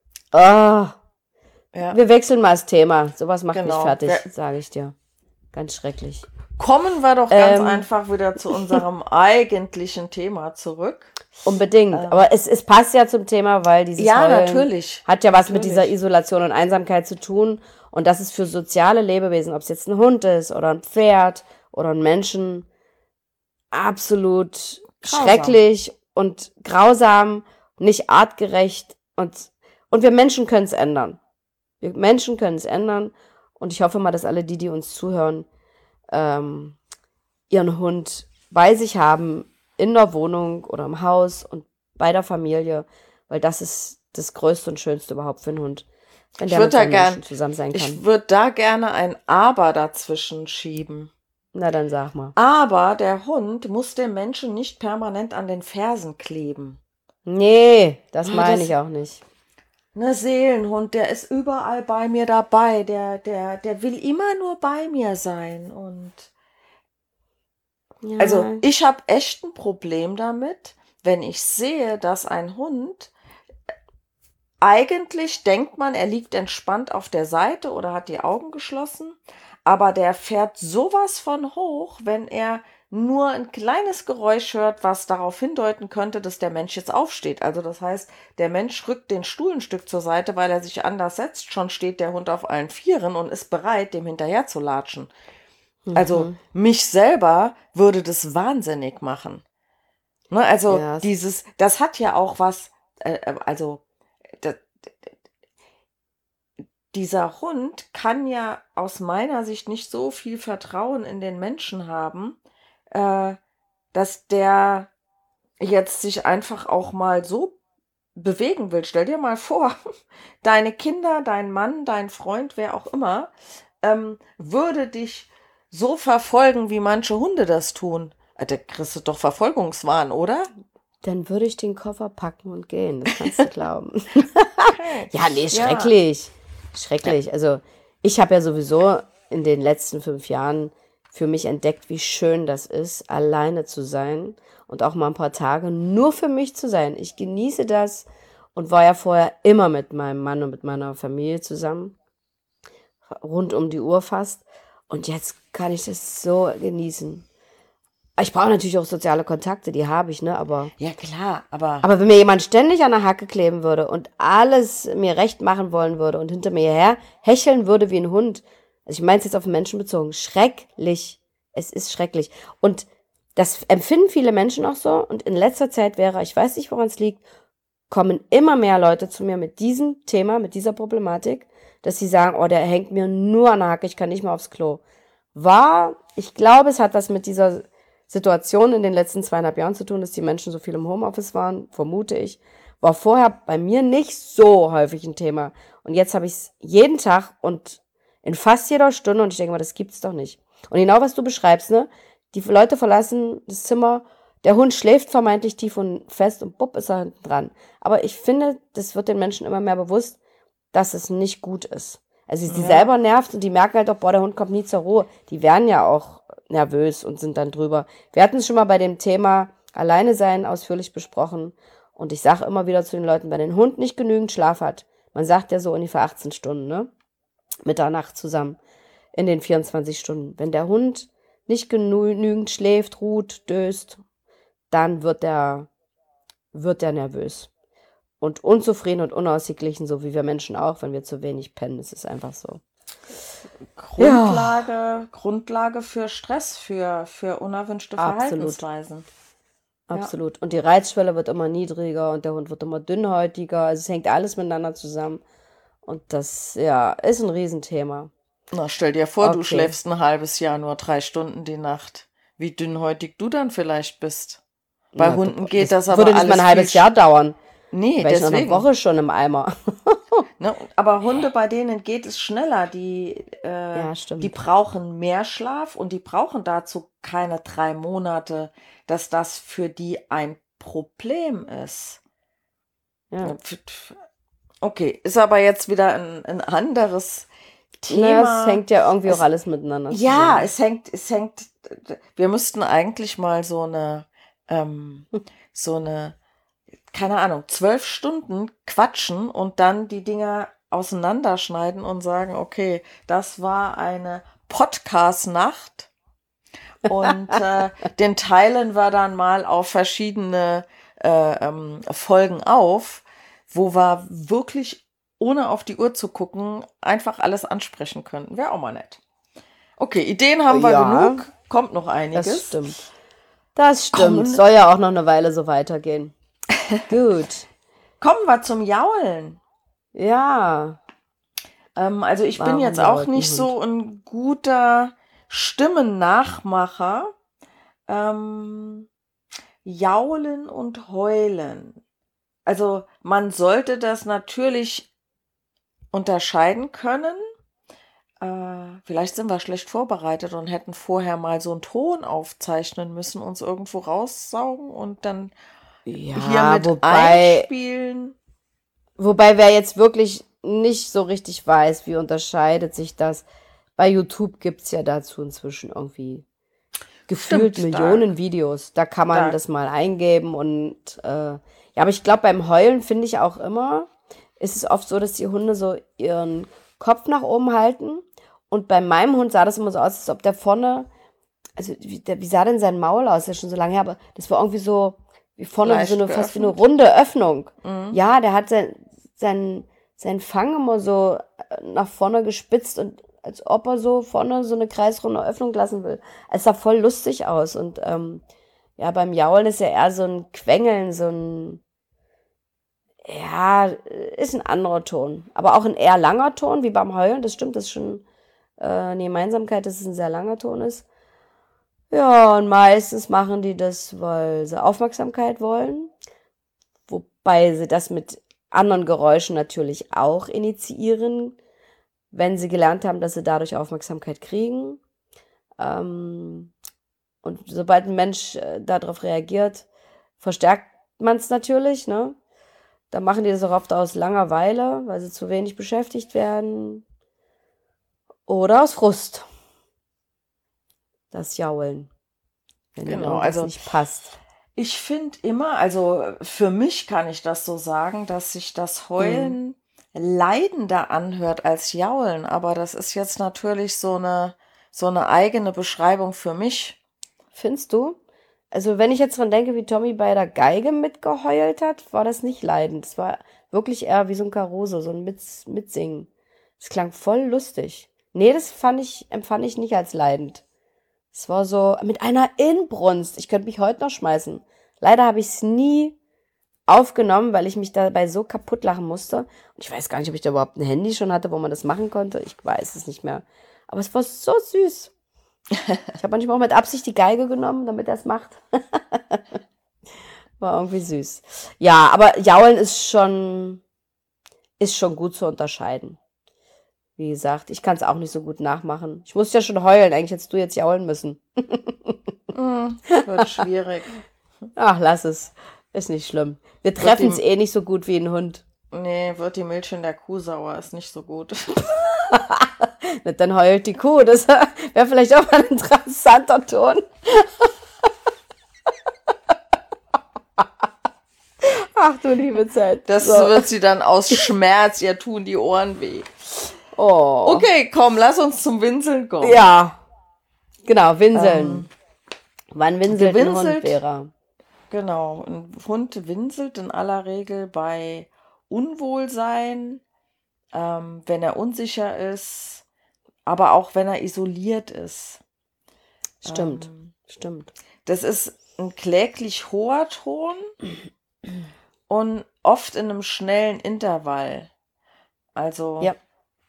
Ah, Ja, wir wechseln mal das Thema. Sowas macht mich genau. fertig, Wir, sage ich dir. Ganz schrecklich. kommen wir doch ganz Ähm, einfach wieder zu unserem eigentlichen Thema zurück. unbedingt. Ähm, Aber es, es passt ja zum Thema, weil dieses ja, Heulen natürlich. hat ja was mit dieser Natürlich. Isolation und Einsamkeit zu tun. Und das ist für soziale Lebewesen, ob es jetzt ein Hund ist oder ein Pferd oder ein Menschen, absolut Grausam. schrecklich und grausam, nicht artgerecht. Und, und wir Menschen können es ändern. Wir Menschen können es ändern. Und ich hoffe mal, dass alle die, die uns zuhören, ähm, ihren Hund bei sich haben, in der Wohnung oder im Haus und bei der Familie, weil das ist das Größte und Schönste überhaupt für einen Hund. wenn Ich der würde mit da seinen gern, Menschen zusammen sein ich kann. würde da gerne ein Aber dazwischen schieben. Na, dann sag mal. Aber der Hund muss dem Menschen nicht permanent an den Fersen kleben. Nee, das Ah, meine das, ich auch nicht. ne Seelenhund, der ist überall bei mir dabei. Der, der, der will immer nur bei mir sein. Und also Ja, ich habe echt ein Problem damit, wenn ich sehe, dass ein Hund eigentlich denkt man, er liegt entspannt auf der Seite oder hat die Augen geschlossen, aber der fährt sowas von hoch, wenn er nur ein kleines Geräusch hört, was darauf hindeuten könnte, dass der Mensch jetzt aufsteht. Also das heißt, der Mensch rückt den Stuhl ein Stück zur Seite, weil er sich anders setzt. Schon steht der Hund auf allen Vieren und ist bereit, dem hinterher zu latschen. Also mhm. mich selber würde das wahnsinnig machen. Ne, also Ja, es- dieses, das hat ja auch was, äh, äh, also da, dieser Hund kann ja aus meiner Sicht nicht so viel Vertrauen in den Menschen haben, äh, dass der jetzt sich einfach auch mal so bewegen will. Stell dir mal vor, deine Kinder, dein Mann, dein Freund, wer auch immer, ähm, würde dich so verfolgen, wie manche Hunde das tun. Äh, Da kriegst du doch Verfolgungswahn, oder? dann würde ich den Koffer packen und gehen, das kannst du glauben. Okay. Ja, nee, Ja. schrecklich. Schrecklich. Also, ich habe ja sowieso in den letzten fünf Jahren für mich entdeckt, wie schön das ist, alleine zu sein und auch mal ein paar Tage nur für mich zu sein. Ich genieße das und war ja vorher immer mit meinem Mann und mit meiner Familie zusammen, rund um die Uhr fast. Und jetzt kann ich das so genießen. Ich brauche natürlich auch soziale Kontakte, die habe ich, ne? Aber, Ja, klar, aber aber wenn mir jemand ständig an der Hacke kleben würde und alles mir recht machen wollen würde und hinter mir her hecheln würde wie ein Hund, also ich meine es jetzt auf den Menschen bezogen, schrecklich. Es ist schrecklich. Und das empfinden viele Menschen auch so. Und in letzter Zeit wäre, ich weiß nicht, woran es liegt, kommen immer mehr Leute zu mir mit diesem Thema, mit dieser Problematik, dass sie sagen, oh, der hängt mir nur an der Hacke, ich kann nicht mehr aufs Klo. War, ich glaube, es hat was mit dieser Situation in den letzten zweieinhalb Jahren zu tun, dass die Menschen so viel im Homeoffice waren, vermute ich. War vorher bei mir nicht so häufig ein Thema. Und jetzt habe ich es jeden Tag und in fast jeder Stunde und ich denke mal, das gibt's doch nicht. Und genau was du beschreibst, ne? Die Leute verlassen das Zimmer, der Hund schläft vermeintlich tief und fest und bupp ist er hinten dran. Aber ich finde, das wird den Menschen immer mehr bewusst, dass es nicht gut ist. Also sie ja, selber nervt und die merken halt auch, boah, der Hund kommt nie zur Ruhe. Die werden ja auch nervös und sind dann drüber. Wir hatten es schon mal bei dem Thema Alleine sein ausführlich besprochen. Und ich sage immer wieder zu den Leuten, wenn ein Hund nicht genügend Schlaf hat, man sagt ja so ungefähr achtzehn Stunden, ne? Mitternacht zusammen in den vierundzwanzig Stunden. Wenn der Hund nicht genügend schläft, ruht, döst, dann wird der, wird der nervös. Und unzufrieden und unausgeglichen, so wie wir Menschen auch, wenn wir zu wenig pennen. Es ist einfach so. Ja, Grundlage, Grundlage für Stress, für, für unerwünschte absolut. Verhaltensweisen. Ja. Absolut. Und die Reizschwelle wird immer niedriger und der Hund wird immer dünnhäutiger. Also es hängt alles miteinander zusammen. Und das, ja, ist ein Riesenthema. Na, stell dir vor, du Okay. schläfst ein halbes Jahr nur drei Stunden die Nacht. Wie dünnhäutig du dann vielleicht bist. Bei Na, Hunden geht das das würde aber nicht mal alles ein viel. halbes Jahr dauern. Nee, Wäre ich nach einer deswegen. Woche schon im Eimer. Ne? Aber Hunde, bei denen geht es schneller. Die, äh, Ja, die stimmt. brauchen mehr Schlaf und die brauchen dazu keine drei Monate, dass das für die ein Problem ist. Ja. Okay, ist aber jetzt wieder ein, ein anderes Naja, es Thema. hängt ja irgendwie auch Es, alles miteinander ja, zusammen. es hängt, es hängt, wir müssten eigentlich mal so eine, ähm, so eine, keine Ahnung, zwölf Stunden quatschen und dann die Dinger auseinanderschneiden und sagen, okay, das war eine Podcast-Nacht und äh, den teilen wir dann mal auf verschiedene äh, ähm, Folgen auf, wo wir wirklich, ohne auf die Uhr zu gucken, einfach alles ansprechen könnten. Wäre auch mal nett. Okay, Ideen haben wir Ja, genug, kommt noch das einiges. stimmt. Das stimmt. Kommen, Soll ja auch noch eine Weile so weitergehen. Gut. kommen wir zum Jaulen. Ja. Ähm, also ich bin Warum jetzt auch jault ein nicht Hund? so ein guter Stimmennachmacher. Ähm, Jaulen und Heulen. Also man sollte das natürlich unterscheiden können. Äh, vielleicht sind wir schlecht vorbereitet und hätten vorher mal so einen Ton aufzeichnen müssen, uns irgendwo raussaugen und dann hier Ja, mit wobei, einspielen. wobei wer jetzt wirklich nicht so richtig weiß, wie unterscheidet sich das. Bei YouTube gibt es ja dazu inzwischen irgendwie gefühlt Stimmt, da, Millionen Videos. Da kann man da das mal eingeben und äh, ja, aber ich glaube, beim Heulen finde ich auch immer, ist es oft so, dass die Hunde so ihren Kopf nach oben halten. Und bei meinem Hund sah das immer so aus, als ob der vorne, also wie, der, wie sah denn sein Maul aus? Das ist ja schon so lange her, aber das war irgendwie so, wie vorne wie so leicht eine, fast wie eine geöffnet. runde Öffnung. Mhm. Ja, der hat sein, sein, sein Fang immer so äh, nach vorne gespitzt und als ob er so vorne so eine kreisrunde Öffnung lassen will. Es sah voll lustig aus und ähm, ja, beim Jaulen ist ja eher so ein Quengeln, so ein, ja, ist ein anderer Ton. Aber auch ein eher langer Ton, wie beim Heulen, das stimmt, das ist schon äh, eine Gemeinsamkeit, dass es ein sehr langer Ton ist. Ja, und meistens machen die das, weil sie Aufmerksamkeit wollen, wobei sie das mit anderen Geräuschen natürlich auch initiieren, wenn sie gelernt haben, dass sie dadurch Aufmerksamkeit kriegen. Ähm, und sobald ein Mensch äh, darauf reagiert, verstärkt man es natürlich, ne? Dann machen die das auch oft aus Langeweile, weil sie zu wenig beschäftigt werden. Oder aus Frust, das Jaulen, wenn ihnen Genau, irgendwas also nicht passt. ich finde immer, also für mich kann ich das so sagen, dass sich das Mhm. Heulen leidender anhört als Jaulen, aber das ist jetzt natürlich so eine, so eine eigene Beschreibung für mich. Findest du? Also wenn ich jetzt dran denke, wie Tommy bei der Geige mitgeheult hat, war das nicht leidend. Es war wirklich eher wie so ein Caruso, so ein Mits Mitsingen. Es klang voll lustig. Nee, das fand ich, empfand ich nicht als leidend. Es war so mit einer Inbrunst. Ich könnte mich heute noch schmeißen. Leider habe ich es nie aufgenommen, weil ich mich dabei so kaputt lachen musste. Und ich weiß gar nicht, ob ich da überhaupt ein Handy schon hatte, wo man das machen konnte. Ich weiß es nicht mehr. Aber es war so süß. Ich habe manchmal auch mit Absicht die Geige genommen, damit er es macht. War irgendwie süß. Ja, aber Jaulen ist schon, ist schon gut zu unterscheiden. Wie gesagt, ich kann es auch nicht so gut nachmachen. Ich muss ja schon heulen. Eigentlich hättest du jetzt jaulen müssen. Hm, wird schwierig. Ach, lass es. Ist nicht schlimm. Wir Wird treffen es die, eh nicht so gut wie ein Hund. nee, wird die Milch in der Kuh sauer, ist nicht so gut. Na, dann heult die Kuh. Das wäre vielleicht auch mal ein interessanter Ton. Ach du liebe Zeit. Das So. wird sie dann aus Schmerz, ihr tun die Ohren weh. Oh. Okay, komm, lass uns zum Winseln kommen. Ja, genau, winseln. Ähm, Wann winselt ein Hund, gewinselt, Vera? genau, ein Hund winselt in aller Regel bei Unwohlsein, ähm, wenn er unsicher ist, aber auch wenn er isoliert ist. Stimmt, Ähm, stimmt. das ist ein kläglich hoher Ton und oft in einem schnellen Intervall. Also Ja,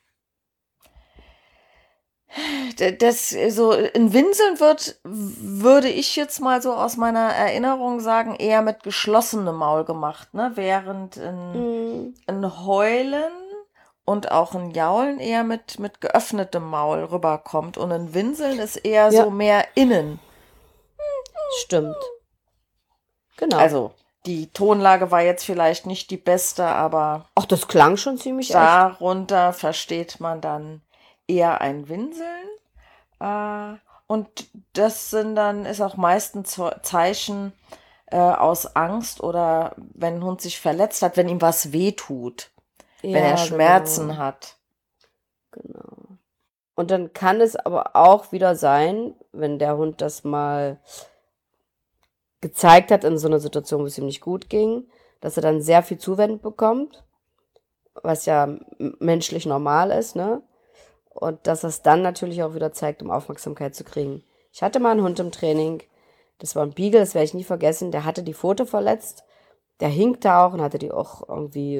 d- das so ein Winseln wird, würde ich jetzt mal so aus meiner Erinnerung sagen, eher mit geschlossenem Maul gemacht, ne? Während ein, mm, ein Heulen und auch ein Jaulen eher mit, mit geöffnetem Maul rüberkommt. Und ein Winseln ist eher so ja, mehr innen. stimmt. Genau. Also die Tonlage war jetzt vielleicht nicht die beste, aber Ach, das klang schon ziemlich echt. darunter versteht man dann eher ein Winseln. Äh, und das sind dann, ist auch meistens Zo- Zeichen äh, aus Angst oder wenn ein Hund sich verletzt hat, wenn ihm was wehtut, wenn er Ja, Schmerzen genau, hat. genau. Und dann kann es aber auch wieder sein, wenn der Hund das mal gezeigt hat in so einer Situation, wo es ihm nicht gut ging, dass er dann sehr viel Zuwendung bekommt, was ja m- menschlich normal ist, ne? Und dass er es dann natürlich auch wieder zeigt, um Aufmerksamkeit zu kriegen. Ich hatte mal einen Hund im Training, das war ein Beagle, das werde ich nie vergessen, der hatte die Pfote verletzt, der hinkte auch und hatte die auch irgendwie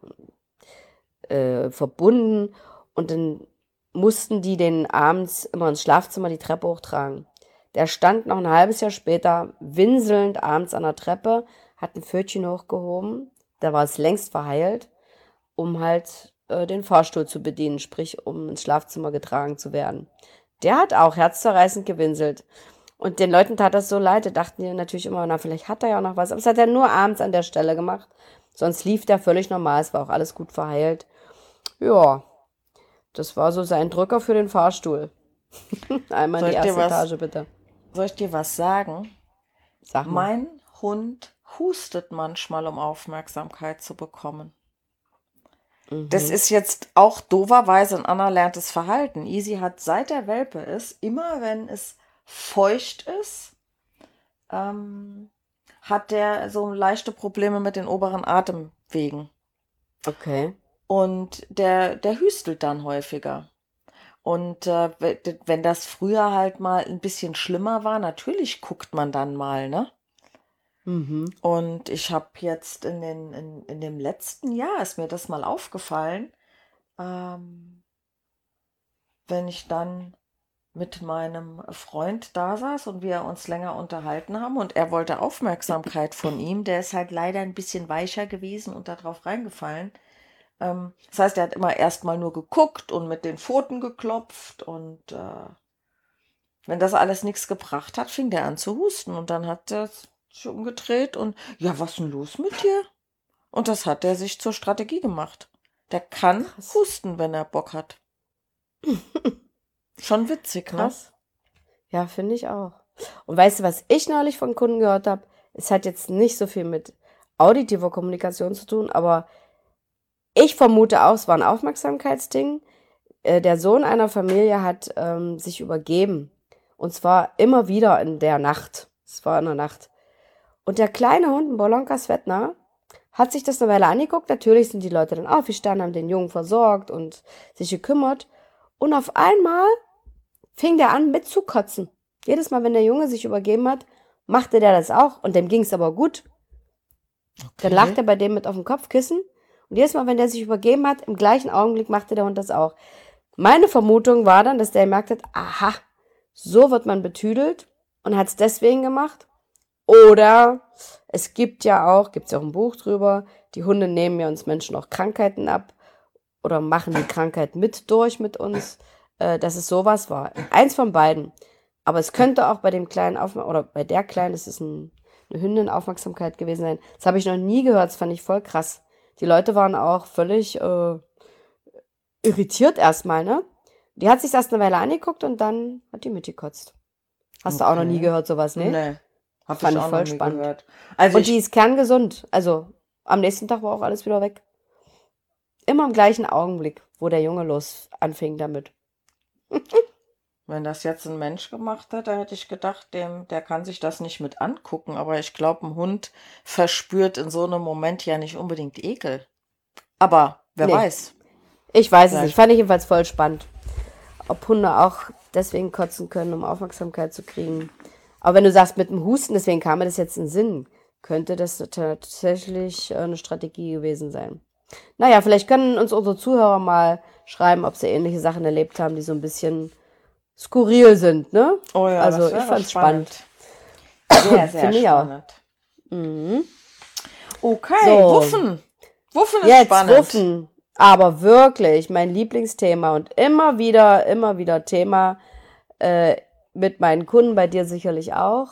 äh, verbunden und dann mussten die den abends immer ins Schlafzimmer die Treppe hochtragen. Der stand noch ein halbes Jahr später winselnd abends an der Treppe, hat ein Pfötchen hochgehoben, da war es längst verheilt, um halt äh, den Fahrstuhl zu bedienen, sprich, um ins Schlafzimmer getragen zu werden. Der hat auch herzzerreißend gewinselt. Und den Leuten tat das so leid, die dachten die natürlich immer, na, vielleicht hat er ja auch noch was. Aber das hat er nur abends an der Stelle gemacht. Sonst lief der völlig normal, es war auch alles gut verheilt. Ja, das war so sein Drücker für den Fahrstuhl. Einmal in Soll die ich dir erste was, Etage, bitte. soll ich dir was sagen? Sag mal. Mein Hund hustet manchmal, um Aufmerksamkeit zu bekommen. Das Mhm. ist jetzt auch doverweise ein anerlerntes Verhalten. Easy hat seit er Welpe ist, immer wenn es feucht ist, ähm, hat der so leichte Probleme mit den oberen Atemwegen. Okay. Und der, der hüstelt dann häufiger. Und äh, we- wenn das früher halt mal ein bisschen schlimmer war, natürlich guckt man dann mal, ne? Mhm. Und ich habe jetzt in, den, in, in dem letzten Jahr ist mir das mal aufgefallen, ähm, wenn ich dann mit meinem Freund da saß und wir uns länger unterhalten haben und er wollte Aufmerksamkeit von ihm, der ist halt leider ein bisschen weicher gewesen und da drauf reingefallen. Ähm, das heißt, er hat immer erst mal nur geguckt und mit den Pfoten geklopft und äh, wenn das alles nichts gebracht hat, fing der an zu husten und dann hat er sich umgedreht und ja, was ist denn los mit dir? Und das hat er sich zur Strategie gemacht. Der kann Krass. husten, wenn er Bock hat. Schon witzig, ne? Krass. Ja, finde ich auch. Und weißt du, was ich neulich von Kunden gehört habe? Es hat jetzt nicht so viel mit auditiver Kommunikation zu tun, aber ich vermute auch, es war ein Aufmerksamkeitsding. Äh, der Sohn einer Familie hat ähm, sich übergeben. Und zwar immer wieder in der Nacht. Es war in der Nacht. Und der kleine Hund, ein Bolonka Svetna, hat sich das eine Weile angeguckt. Natürlich sind die Leute dann aufgestanden, haben den Jungen versorgt und sich gekümmert. Und auf einmal fing der an mit zu kotzen. Jedes Mal, wenn der Junge sich übergeben hat, machte der das auch. Und dem ging es aber gut. Dann lag er bei dem mit auf dem Kopfkissen. Und jedes Mal, wenn der sich übergeben hat, im gleichen Augenblick machte der Hund das auch. Meine Vermutung war dann, dass der gemerkt hat, aha, so wird man betüdelt und hat es deswegen gemacht. Oder es gibt ja auch, gibt es ja auch ein Buch drüber, die Hunde nehmen ja uns Menschen auch Krankheiten ab oder machen die Krankheit mit durch mit uns, äh, dass es sowas war. Eins von beiden. Aber es könnte auch bei dem kleinen Aufmerk- oder bei der Kleinen, das ist ein, eine Hündin Aufmerksamkeit gewesen sein. Das habe ich noch nie gehört, das fand ich voll krass. Die Leute waren auch völlig äh, irritiert erstmal, ne? Die hat sich erst eine Weile angeguckt und dann hat die mitgekotzt. Hast du auch noch nie Okay. gehört, sowas, ne? Nee, hab Fand ich ich auch voll noch nie spannend. gehört. Also Und die ich, ist kerngesund. Also am nächsten Tag war auch alles wieder weg. Immer im gleichen Augenblick, wo der Junge los anfing damit. wenn das jetzt ein Mensch gemacht hätte, hätte ich gedacht, dem, der kann sich das nicht mit angucken. Aber ich glaube, ein Hund verspürt in so einem Moment ja nicht unbedingt Ekel. Aber wer Nee, weiß. ich weiß es nicht. Vielleicht. Fand ich jedenfalls voll spannend. Ob Hunde auch deswegen kotzen können, um Aufmerksamkeit zu kriegen. Aber wenn du sagst mit dem Husten, deswegen kam mir das jetzt in den Sinn, könnte das tatsächlich äh, eine Strategie gewesen sein. Naja, vielleicht können uns unsere Zuhörer mal schreiben, ob sie ähnliche Sachen erlebt haben, die so ein bisschen skurril sind, ne? Oh ja, Also das ich wäre fand's spannend. spannend. Sehr, sehr Finde ich auch. spannend. Mhm. Okay, So, Wuffen. Wuffen ist jetzt spannend. Wuffen. Aber wirklich mein Lieblingsthema und immer wieder, immer wieder Thema äh, mit meinen Kunden, bei dir sicherlich auch.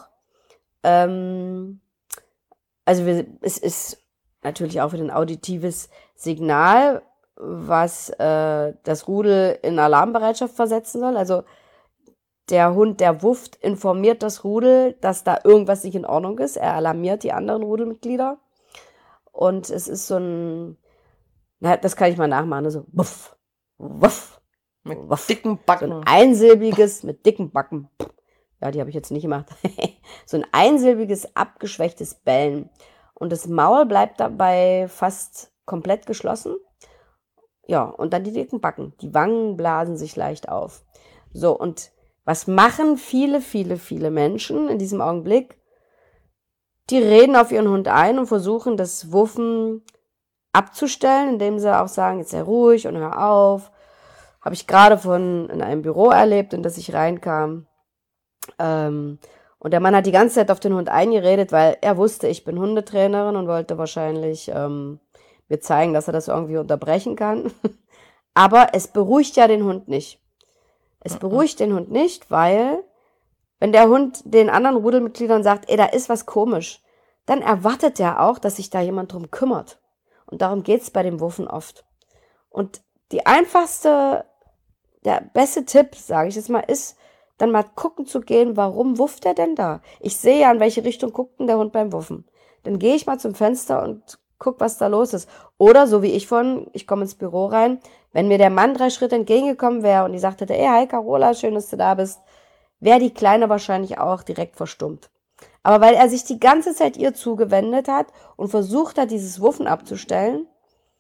Ähm, also wir, es ist natürlich auch wieder ein auditives Signal, was äh, das Rudel in Alarmbereitschaft versetzen soll. Also der Hund, der wufft, informiert das Rudel, dass da irgendwas nicht in Ordnung ist. Er alarmiert die anderen Rudelmitglieder. Und es ist so ein, na, das kann ich mal nachmachen, ne? So wuff, wuff, Mit wuff. dicken So ein Backen. einsilbiges mit dicken Backen. Ja, die habe ich jetzt nicht gemacht. So ein einsilbiges, abgeschwächtes Bellen. Und das Maul bleibt dabei fast komplett geschlossen. Ja, und dann die dicken Backen. Die Wangen blasen sich leicht auf. So, und was machen viele, viele, viele Menschen in diesem Augenblick? Die reden auf ihren Hund ein und versuchen, das Wuffen abzustellen, indem sie auch sagen, jetzt sei ruhig und hör auf. Habe ich gerade von in einem Büro erlebt, in das ich reinkam. Ähm, und der Mann hat die ganze Zeit auf den Hund eingeredet, weil er wusste, ich bin Hundetrainerin und wollte wahrscheinlich ähm, mir zeigen, dass er das irgendwie unterbrechen kann. Aber es beruhigt ja den Hund nicht. Es beruhigt den Hund nicht, weil wenn der Hund den anderen Rudelmitgliedern sagt, ey, da ist was komisch, dann erwartet er auch, dass sich da jemand drum kümmert. Und darum geht's bei dem Wuffen oft. Und die einfachste, der beste Tipp, sage ich jetzt mal, ist, dann mal gucken zu gehen, warum wufft er denn da? Ich sehe ja, in welche Richtung guckt denn der Hund beim Wuffen. Dann gehe ich mal zum Fenster und guck, was da los ist. Oder so wie ich von, ich komme ins Büro rein, wenn mir der Mann drei Schritte entgegengekommen wäre und die sagte, ey, hi Carola, schön, dass du da bist, wäre die Kleine wahrscheinlich auch direkt verstummt. Aber weil er sich die ganze Zeit ihr zugewendet hat und versucht hat, dieses Wuffen abzustellen,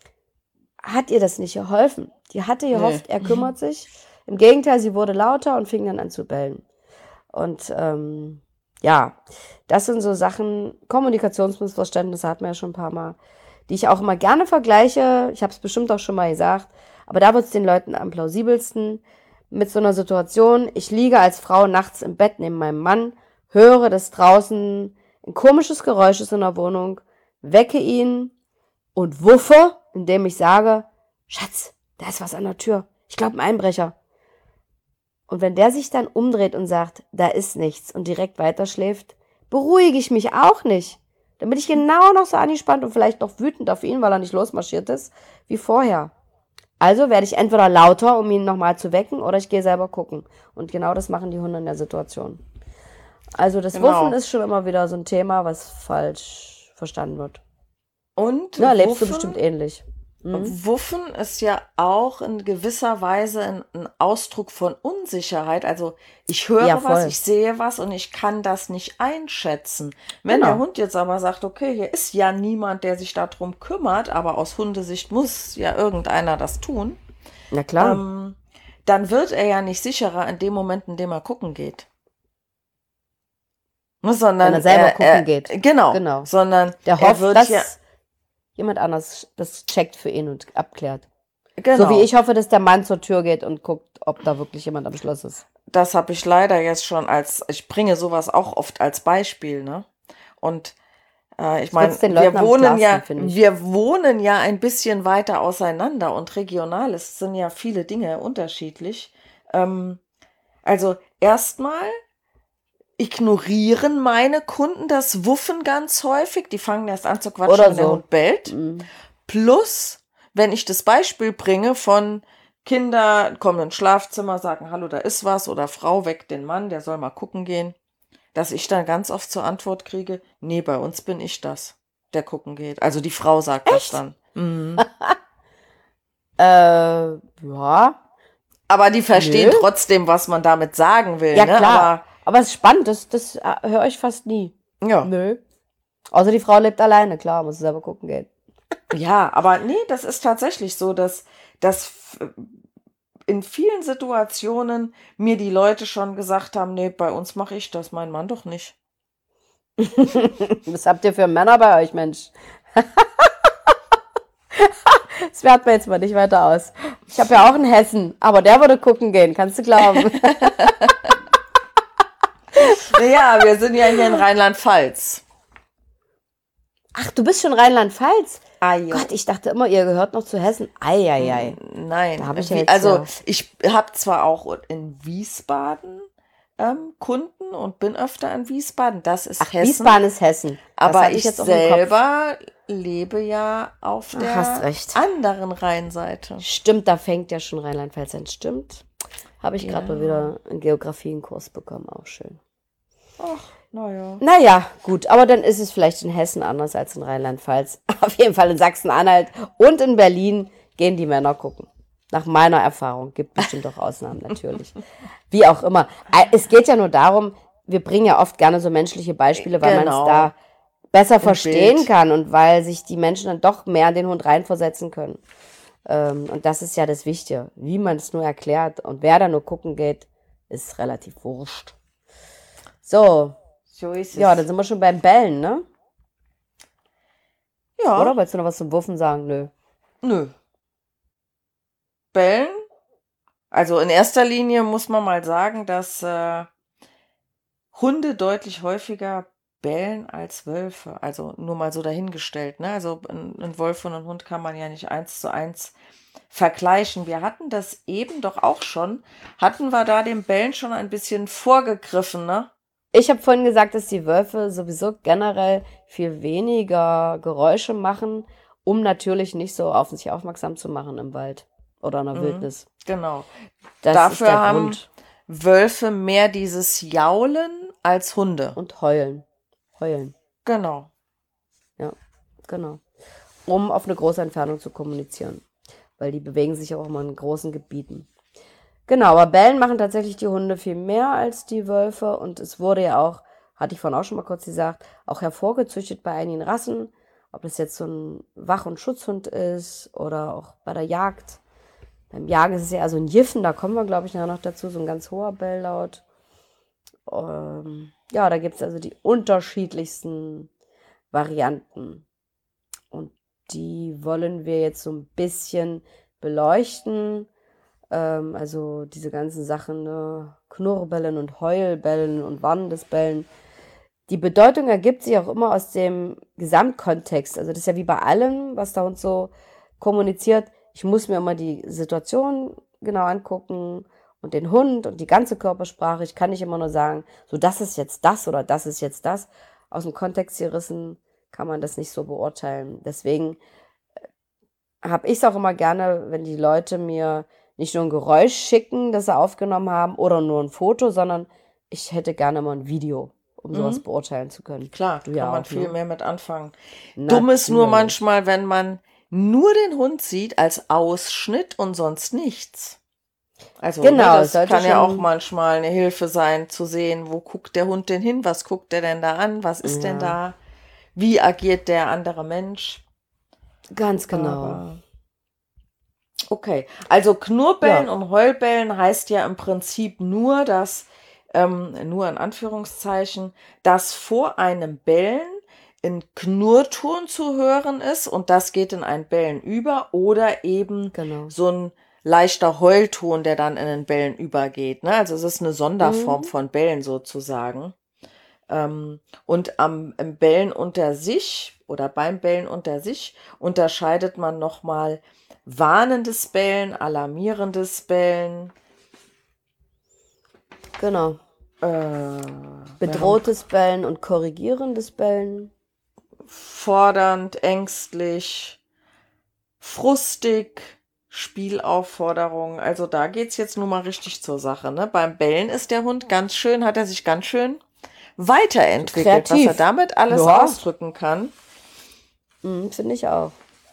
hat ihr das nicht geholfen. Die hatte gehofft, Nee. er kümmert sich. Im Gegenteil, sie wurde lauter und fing dann an zu bellen. Und ähm, ja, das sind so Sachen, Kommunikationsmissverständnisse hatten wir ja schon ein paar Mal, die ich auch immer gerne vergleiche. Ich habe es bestimmt auch schon mal gesagt, aber da wird es den Leuten am plausibelsten mit so einer Situation. Ich liege als Frau nachts im Bett neben meinem Mann, höre, dass draußen ein komisches Geräusch ist in der Wohnung, wecke ihn und wuffe, indem ich sage, Schatz, da ist was an der Tür. Ich glaube, ein Einbrecher. Und wenn der sich dann umdreht und sagt, da ist nichts und direkt weiterschläft, beruhige ich mich auch nicht. Dann bin ich genau noch so angespannt und vielleicht noch wütend auf ihn, weil er nicht losmarschiert ist, wie vorher. Also werde ich entweder lauter, um ihn nochmal zu wecken, oder ich gehe selber gucken. Und genau das machen die Hunde in der Situation. Also das Genau. Wuffen ist schon immer wieder so ein Thema, was falsch verstanden wird. Und Ja, lebst du Wuffen- bestimmt ähnlich. Mhm. Wuffen ist ja auch in gewisser Weise ein, ein Ausdruck von Unsicherheit. Also ich höre Ja, was, voll. ich sehe was und ich kann das nicht einschätzen. Wenn Genau. der Hund jetzt aber sagt, okay, hier ist ja niemand, der sich darum kümmert, aber aus Hundesicht muss ja irgendeiner das tun, Na klar. ähm, dann wird er ja nicht sicherer in dem Moment, in dem er gucken geht. Ne, Sondern Wenn er selber er, gucken er, geht. Genau, Genau. sondern Der er hofft, wird dass ja, jemand anders das checkt für ihn und abklärt. genau. So wie ich hoffe, dass der Mann zur Tür geht und guckt, ob da wirklich jemand am Schloss ist. Das habe ich leider jetzt schon als, ich bringe sowas auch oft als Beispiel, ne? Und äh, ich meine, wird's den wir Leuten am wohnen ja, klarsten, finde ich. wir wohnen ja ein bisschen weiter auseinander und regional, es sind ja viele Dinge unterschiedlich. Ähm, also erstmal ignorieren meine Kunden das Wuffen ganz häufig. Die fangen erst an zu quatschen, Oder wenn der so. Hund bellt. Mhm. Plus, wenn ich das Beispiel bringe von Kinder kommen ins Schlafzimmer, sagen, hallo, da ist was, oder Frau weckt den Mann, der soll mal gucken gehen, dass ich dann ganz oft zur Antwort kriege, nee, bei uns bin ich das, der gucken geht. Also die Frau sagt das dann. Mhm. Äh, ja. Aber die verstehen Nö. trotzdem, was man damit sagen will. Ja, ne? klar. Aber es ist spannend, das, das äh, höre ich fast nie. Aber, ja. Nö. Außer die Frau lebt alleine, klar, muss selber gucken gehen. ja, aber nee, das ist tatsächlich so, dass, dass f- in vielen Situationen mir die Leute schon gesagt haben, nee, bei uns mache ich das, mein Mann doch nicht. Was habt ihr für Männer bei euch, Mensch? Das werten wir jetzt mal nicht weiter aus. Ich habe ja auch einen Hessen, aber der würde gucken gehen, kannst du glauben. Ja, wir sind ja hier in Rheinland-Pfalz. Ach, du bist schon Rheinland-Pfalz? Ah, ja. Gott, ich dachte immer, ihr gehört noch zu Hessen. Eieiei. Nein, Da hab ich wie- ja jetzt also ja- ich habe zwar auch in Wiesbaden ähm, Kunden und bin öfter in Wiesbaden, das ist Ach, Hessen, Wiesbaden ist Hessen. Das aber hatte ich, jetzt auch im Kopf. selber lebe ja auf Ach, der hast recht. anderen Rheinseite. Stimmt, da fängt ja schon Rheinland-Pfalz an. Stimmt. Habe ich gerade Ja. mal wieder einen Geografie-Kurs bekommen. Auch schön. Ach, naja. Naja, gut, aber dann ist es vielleicht in Hessen anders als in Rheinland-Pfalz. Auf jeden Fall in Sachsen-Anhalt und in Berlin gehen die Männer gucken. Nach meiner Erfahrung. Gibt bestimmt auch Ausnahmen, natürlich. Wie auch immer. Es geht ja nur darum, wir bringen ja oft gerne so menschliche Beispiele, weil man Genau. es da besser verstehen Bild. kann und weil sich die Menschen dann doch mehr in den Hund reinversetzen können. Ähm, und das ist ja das Wichtige. Wie man es nur erklärt und wer da nur gucken geht, ist relativ wurscht. So, So ist es. ja, dann sind wir schon beim Bellen, ne? ja. Oder? Wolltest du noch was zum Wuffen sagen? Nö. Nö. Bellen? Also in erster Linie muss man mal sagen, dass äh, Hunde deutlich häufiger bellen als Wölfe. Also nur mal so dahingestellt, ne? Also ein, ein Wolf und ein Hund kann man ja nicht eins zu eins vergleichen. Wir hatten das eben doch auch schon. Hatten wir da dem Bellen schon ein bisschen vorgegriffen, ne? Ich habe vorhin gesagt, dass die Wölfe sowieso generell viel weniger Geräusche machen, um natürlich nicht so auf sich aufmerksam zu machen im Wald oder in der Mhm, Wildnis. genau. Das ist Dafür der haben Grund. Wölfe mehr dieses Jaulen als Hunde. Und heulen. Heulen. Genau. Ja, genau. Um auf eine große Entfernung zu kommunizieren. Weil die bewegen sich auch immer in großen Gebieten. Genau, aber bellen machen tatsächlich die Hunde viel mehr als die Wölfe. Und es wurde ja auch, hatte ich vorhin auch schon mal kurz gesagt, auch hervorgezüchtet bei einigen Rassen. Ob das jetzt so ein Wach- und Schutzhund ist oder auch bei der Jagd. Beim Jagen ist es ja eher so ein Jiffen, da kommen wir, glaube ich, nachher noch dazu, so ein ganz hoher Belllaut. Ähm, ja, da gibt es also die unterschiedlichsten Varianten. Und die wollen wir jetzt so ein bisschen beleuchten. Ähm, also diese ganzen Sachen, ne? Knurrbellen und Heulbellen und warnendes Bellen. Die Bedeutung ergibt sich auch immer aus dem Gesamtkontext. Also das ist ja wie bei allem, was der Hund so kommuniziert. Ich muss mir immer die Situation genau angucken und den Hund und die ganze Körpersprache. Ich kann nicht immer nur sagen, so das ist jetzt das oder das ist jetzt das. Aus dem Kontext gerissen kann man das nicht so beurteilen. Deswegen habe ich es auch immer gerne, wenn die Leute mir nicht nur ein Geräusch schicken, das sie aufgenommen haben oder nur ein Foto, sondern ich hätte gerne mal ein Video, um sowas Mhm. beurteilen zu können. Klar, Du kann ja man auch, viel ne? mehr mit anfangen. Dumm ist nur Natürlich. manchmal, wenn man nur den Hund sieht als Ausschnitt und sonst nichts. Also, ne, Genau, es das sollte kann ja auch schon, manchmal eine Hilfe sein, zu sehen, wo guckt der Hund denn hin, was guckt der denn da an, was ist denn ja, da, wie agiert der andere Mensch. ganz genau. Aber okay, also Knurrbellen Ja, und Heulbellen heißt ja im Prinzip nur, dass, ähm, nur in Anführungszeichen, dass vor einem Bellen ein Knurrton zu hören ist und das geht in ein Bellen über oder eben genau. so ein leichter Heulton, der dann in ein Bellen übergeht. Ne? Also es ist eine Sonderform Mhm. von Bellen sozusagen. Ähm, und am im Bellen unter sich oder beim Bellen unter sich unterscheidet man nochmal warnendes Bellen, alarmierendes Bellen, Genau. äh, wir haben Bedrohtes Bellen und korrigierendes Bellen. fordernd, ängstlich, frustig, Spielaufforderung. Also da geht's jetzt nun mal richtig zur Sache. Ne? Beim Bellen ist der Hund ganz schön, hat er sich ganz schön So weiterentwickelt, was er kreativ. damit alles Ja, ausdrücken kann. mhm, finde ich auch.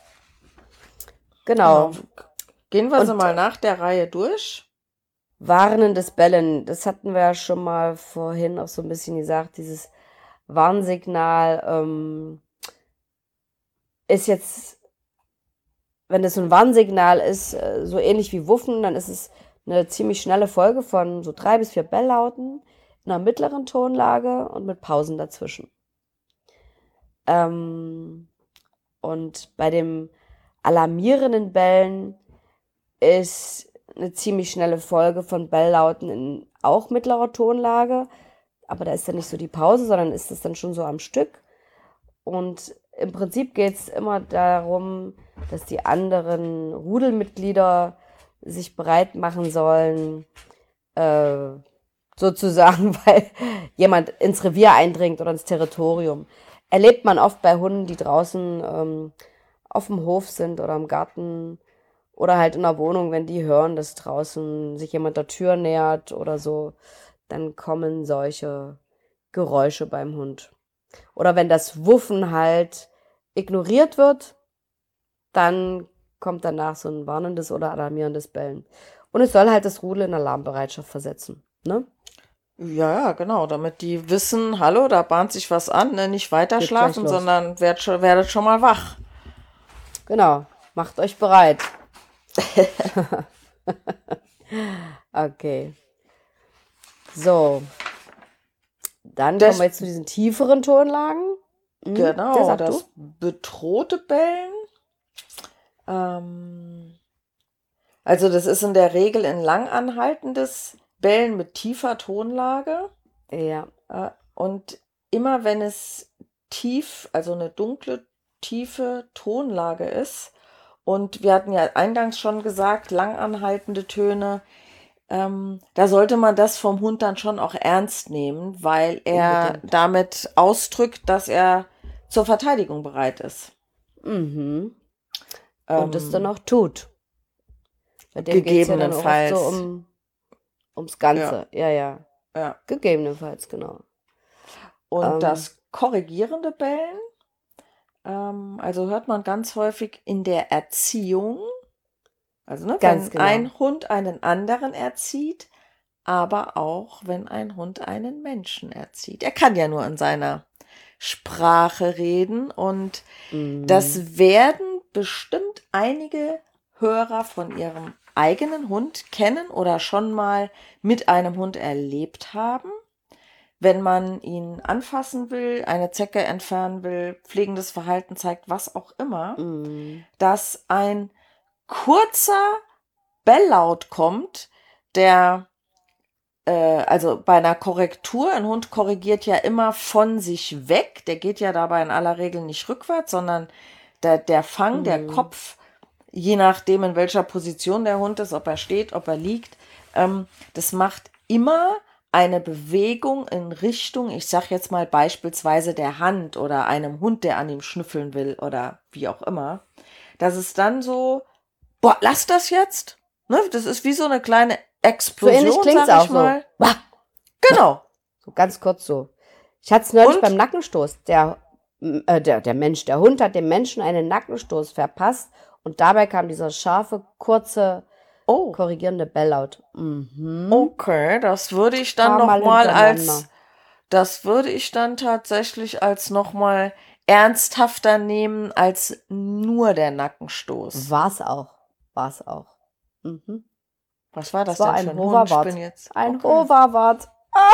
Genau. Genau. Gehen wir sie Und mal nach der Reihe durch. warnendes Bellen, das hatten wir ja schon mal vorhin auch so ein bisschen gesagt, dieses Warnsignal ähm, ist jetzt, wenn es so ein Warnsignal ist, äh, so ähnlich wie Wuffen, dann ist es eine ziemlich schnelle Folge von so drei bis vier Belllauten in einer mittleren Tonlage und mit Pausen dazwischen. Ähm, und bei dem alarmierenden Bellen ist eine ziemlich schnelle Folge von Belllauten in auch mittlerer Tonlage, aber da ist dann nicht so die Pause, sondern ist es dann schon so am Stück. Und im Prinzip geht es immer darum, dass die anderen Rudelmitglieder sich bereit machen sollen, äh, sozusagen, weil jemand ins Revier eindringt oder ins Territorium. Erlebt man oft bei Hunden, die draußen ähm, auf dem Hof sind oder im Garten oder halt in der Wohnung, wenn die hören, dass draußen sich jemand der Tür nähert oder so, dann kommen solche Geräusche beim Hund. Oder wenn das Wuffen halt ignoriert wird, dann kommt danach so ein warnendes oder alarmierendes Bellen. Und es soll halt das Rudel in Alarmbereitschaft versetzen. Ne? Ja, ja, genau, damit die wissen, hallo, da bahnt sich was an, ne? Nicht weiter Geht gleich schlafen, los. sondern werdet schon, werdet schon mal wach. Genau. Macht euch bereit. Okay. So. Dann kommen Das, wir jetzt zu diesen tieferen Tonlagen. Hm? Der genau, sag du? das bedrohte Bellen. Ähm, also das ist in der Regel ein langanhaltendes Bellen mit tiefer Tonlage. Ja. Äh, und immer wenn es tief, also eine dunkle, tiefe Tonlage ist, und wir hatten ja eingangs schon gesagt, langanhaltende Töne, ähm, da sollte man das vom Hund dann schon auch ernst nehmen, weil er Unbedingt. damit ausdrückt, dass er zur Verteidigung bereit ist. Mhm. Und es dann Ähm, auch tut. Bei dem geht es ja dann auch oft so gegebenenfalls. um, ums Ja, Ganze. Ja, ja. ja. Gegebenenfalls, genau. Und Ähm, das korrigierende Bellen, ähm, also hört man ganz häufig in der Erziehung, also ne, ganz wenn genau. ein Hund einen anderen erzieht, aber auch wenn ein Hund einen Menschen erzieht. Er kann ja nur in seiner Sprache reden, und Mhm. das werden bestimmt einige Hörer von ihrem eigenen Hund kennen oder schon mal mit einem Hund erlebt haben. Wenn man ihn anfassen will, eine Zecke entfernen will, pflegendes Verhalten zeigt, was auch immer, Mhm. dass ein kurzer Belllaut kommt, der, äh, also bei einer Korrektur, ein Hund korrigiert ja immer von sich weg, der geht ja dabei in aller Regel nicht rückwärts, sondern der, der Fang, der Mhm. Kopf, je nachdem in welcher Position der Hund ist, ob er steht, ob er liegt, ähm, das macht immer eine Bewegung in Richtung, ich sag jetzt mal beispielsweise der Hand oder einem Hund, der an ihm schnüffeln will oder wie auch immer, dass es dann so, boah, lass das jetzt. Ne? Das ist wie so eine kleine So ähnlich Explosion, klingt es sag ich auch so. mal. Wah! Genau. So ganz kurz so. Ich hatte es neulich beim Und, Nackenstoß. Der, äh, der, der Mensch, der Hund hat dem Menschen einen Nackenstoß verpasst und dabei kam dieser scharfe, kurze, oh, korrigierende Belllaut. Mhm. okay, das würde ich dann Paar Mal nochmal hintereinander. als, das würde ich dann tatsächlich als nochmal ernsthafter nehmen als nur der Nackenstoß. War's auch. War's auch. Mhm. Was war Es das war denn für ein ein Hund? Ich bin Hoverwart. jetzt, Ein okay. Hoverwart.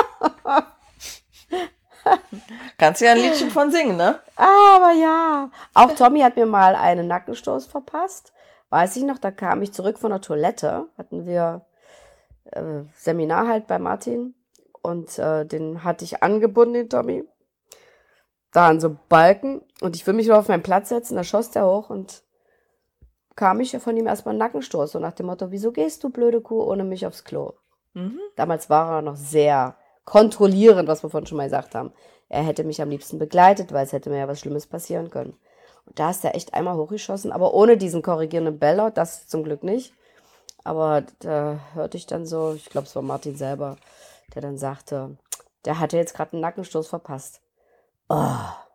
Kannst du ja ein Liedchen von singen, ne? Aber ja. Auch Tommy hat mir mal einen Nackenstoß verpasst. Weiß ich noch, da kam ich zurück von der Toilette. Hatten wir äh, Seminar halt bei Martin. Und äh, den hatte ich angebunden, den Tommy. Da an so Balken. Und ich will mich nur auf meinen Platz setzen. Da schoss der hoch und kam ich von ihm erstmal einen Nackenstoß. So nach dem Motto, wieso gehst du, blöde Kuh, ohne mich aufs Klo? Mhm. Damals war er noch sehr kontrollierend, was wir vorhin schon mal gesagt haben. Er hätte mich am liebsten begleitet, weil es hätte mir ja was Schlimmes passieren können. Und da ist er echt einmal hochgeschossen, aber ohne diesen korrigierenden Belllaut, das zum Glück nicht. Aber da hörte ich dann so, ich glaube, es war Martin selber, der dann sagte, der hatte jetzt gerade einen Nackenstoß verpasst. Oh,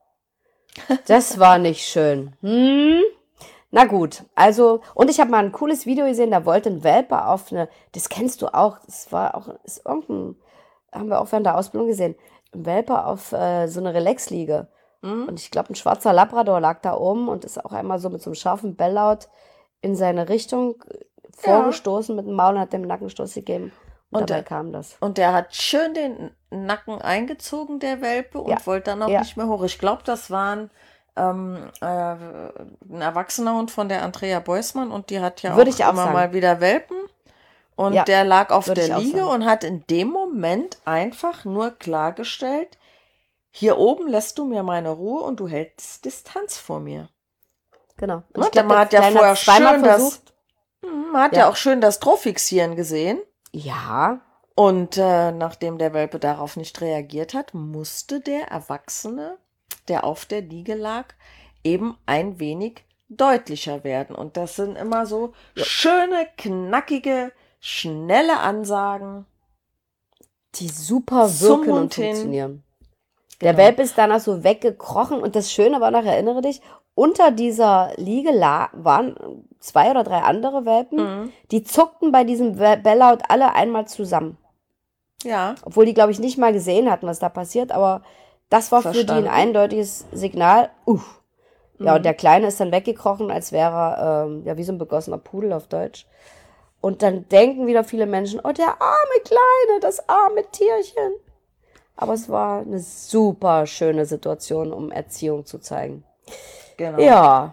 das war nicht schön. Hm? Na gut, also, und ich habe mal ein cooles Video gesehen, da wollte ein Welpe auf eine, das kennst du auch, das war auch, ist irgendein, haben wir auch während der Ausbildung gesehen, ein Welpe auf äh, so eine Relaxliege. Mhm. Und ich glaube, ein schwarzer Labrador lag da oben und ist auch einmal so mit so einem scharfen Belllaut in seine Richtung vorgestoßen mit dem Maul und hat dem Nackenstoß gegeben. Und, Und dabei der- kam das. Und der hat schön den Nacken eingezogen, der Welpe, und Ja, wollte dann auch ja. nicht mehr hoch. Ich glaube, das waren ähm, äh, ein erwachsener Hund von der Andrea Beusmann, und die hat ja Würde auch ich auch immer sagen. mal wieder Welpen. Und Ja, der lag auf würde der ich auch Liege sagen. und hat in dem Moment einfach nur klargestellt, hier oben lässt du mir meine Ruhe und du hältst Distanz vor mir. Genau. Und Ne, ich glaube, man der hat ja Kleine vorher hat zweimal schön das, versucht. Hm, man hat ja. Ja. auch schön das Trophfixieren gesehen. Ja, Und äh, nachdem der Welpe darauf nicht reagiert hat, musste der Erwachsene, der auf der Liege lag, eben ein wenig deutlicher werden. Und das sind immer so Ja. schöne, knackige, schnelle Ansagen. die super Zum wirken Hund und hin. funktionieren. Der Genau. Welpe ist danach so weggekrochen und das Schöne war noch, erinnere dich, unter dieser Liege la waren zwei oder drei andere Welpen, Mhm. die zuckten bei diesem Wel- Belllaut alle einmal zusammen. Ja, Obwohl die, glaube ich, nicht mal gesehen hatten, was da passiert, aber das war für die ein Verstanden. eindeutiges Signal. Uff. Ja, Mhm. und der Kleine ist dann weggekrochen, als wäre er, ähm, ja, wie so ein begossener Pudel auf Deutsch. Und dann denken wieder viele Menschen, oh, der arme Kleine, das arme Tierchen. Aber es war eine super schöne Situation, um Erziehung zu zeigen. genau. Ja,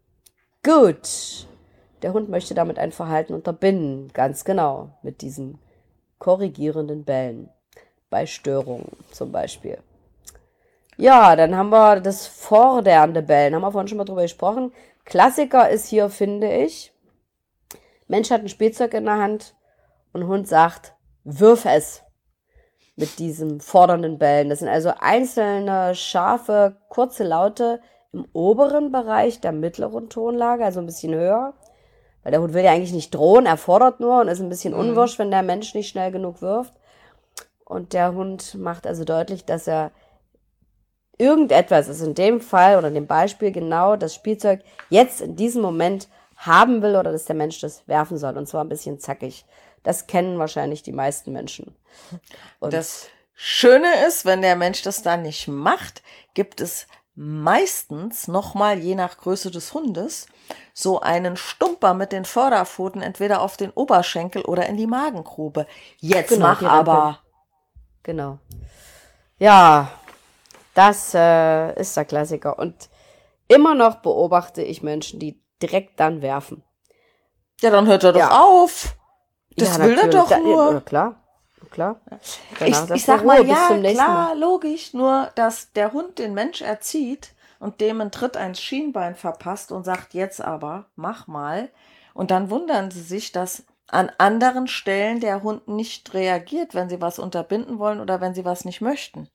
gut. Der Hund möchte damit ein Verhalten unterbinden, ganz genau, mit diesen korrigierenden Bällen. Bei Störungen zum Beispiel. Ja, dann haben wir das fordernde Bellen. Haben wir vorhin schon mal drüber gesprochen. Klassiker ist hier, finde ich, Mensch hat ein Spielzeug in der Hand und Hund sagt, wirf es mit diesem fordernden Bellen. Das sind also einzelne, scharfe, kurze Laute im oberen Bereich der mittleren Tonlage, also ein bisschen höher. Weil der Hund will ja eigentlich nicht drohen, er fordert nur und ist ein bisschen unwirsch, wenn der Mensch nicht schnell genug wirft. Und der Hund macht also deutlich, dass er irgendetwas, also in dem Fall oder in dem Beispiel genau das Spielzeug jetzt in diesem Moment haben will oder dass der Mensch das werfen soll. Und zwar ein bisschen zackig. Das kennen wahrscheinlich die meisten Menschen. Und Das Schöne ist, wenn der Mensch das dann nicht macht, gibt es meistens nochmal, je nach Größe des Hundes, so einen Stumper mit den Vorderpfoten entweder auf den Oberschenkel oder in die Magengrube. Jetzt Genau, mach die Rampe. aber. Genau. Ja, das äh, ist der Klassiker. Und immer noch beobachte ich Menschen, die direkt dann werfen. Ja, dann hört er doch Ja. auf. Das Ja, will er natürlich. doch Da, nur. Ja, klar, klar. Ich, Danach sagt ich sag er, mal, Ruhe, bis ja, zum nächsten Mal. klar, logisch, nur dass der Hund den Mensch erzieht und dem einen Tritt ins Schienbein verpasst und sagt, jetzt aber, mach mal. Und dann wundern sie sich, dass an anderen Stellen der Hund nicht reagiert, wenn sie was unterbinden wollen oder wenn sie was nicht möchten.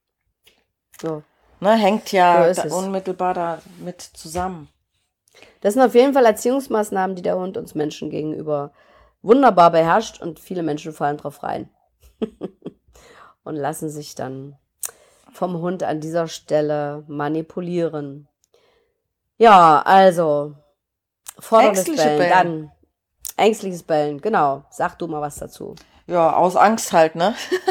So. Ne, hängt ja So ist da es. unmittelbar damit zusammen. Das sind auf jeden Fall Erziehungsmaßnahmen, die der Hund uns Menschen gegenüber wunderbar beherrscht und viele Menschen fallen drauf rein und lassen sich dann vom Hund an dieser Stelle manipulieren. Ja, also forderndes Ängstliche Bellen, Bellen. dann ängstliches Bellen, genau. Sag du mal was dazu. Ja, aus Angst halt, ne?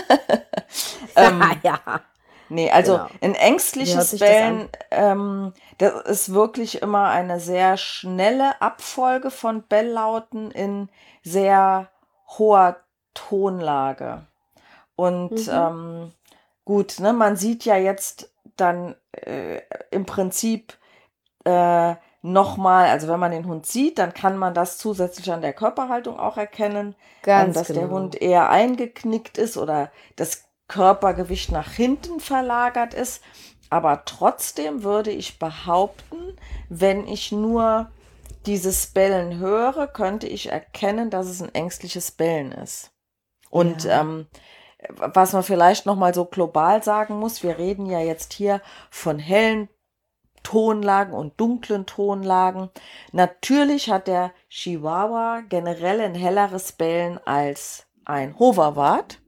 ähm, ja. Nee, also Genau. ein Wie hört ängstliches sich das Bellen, ähm, das ist wirklich immer eine sehr schnelle Abfolge von Belllauten in sehr hoher Tonlage. Und Mhm. ähm, gut, ne, man sieht ja jetzt dann äh, im Prinzip äh, nochmal, also wenn man den Hund sieht, dann kann man das zusätzlich an der Körperhaltung auch erkennen, ähm, Ganz dass der genau. Hund eher eingeknickt ist oder das Körpergewicht nach hinten verlagert ist. Aber trotzdem würde ich behaupten, wenn ich nur dieses Bellen höre, könnte ich erkennen, dass es ein ängstliches Bellen ist. Und Ja. ähm, was man vielleicht nochmal so global sagen muss, wir reden ja jetzt hier von hellen Tonlagen und dunklen Tonlagen. Natürlich hat der Chihuahua generell ein helleres Bellen als ein Hoverwart,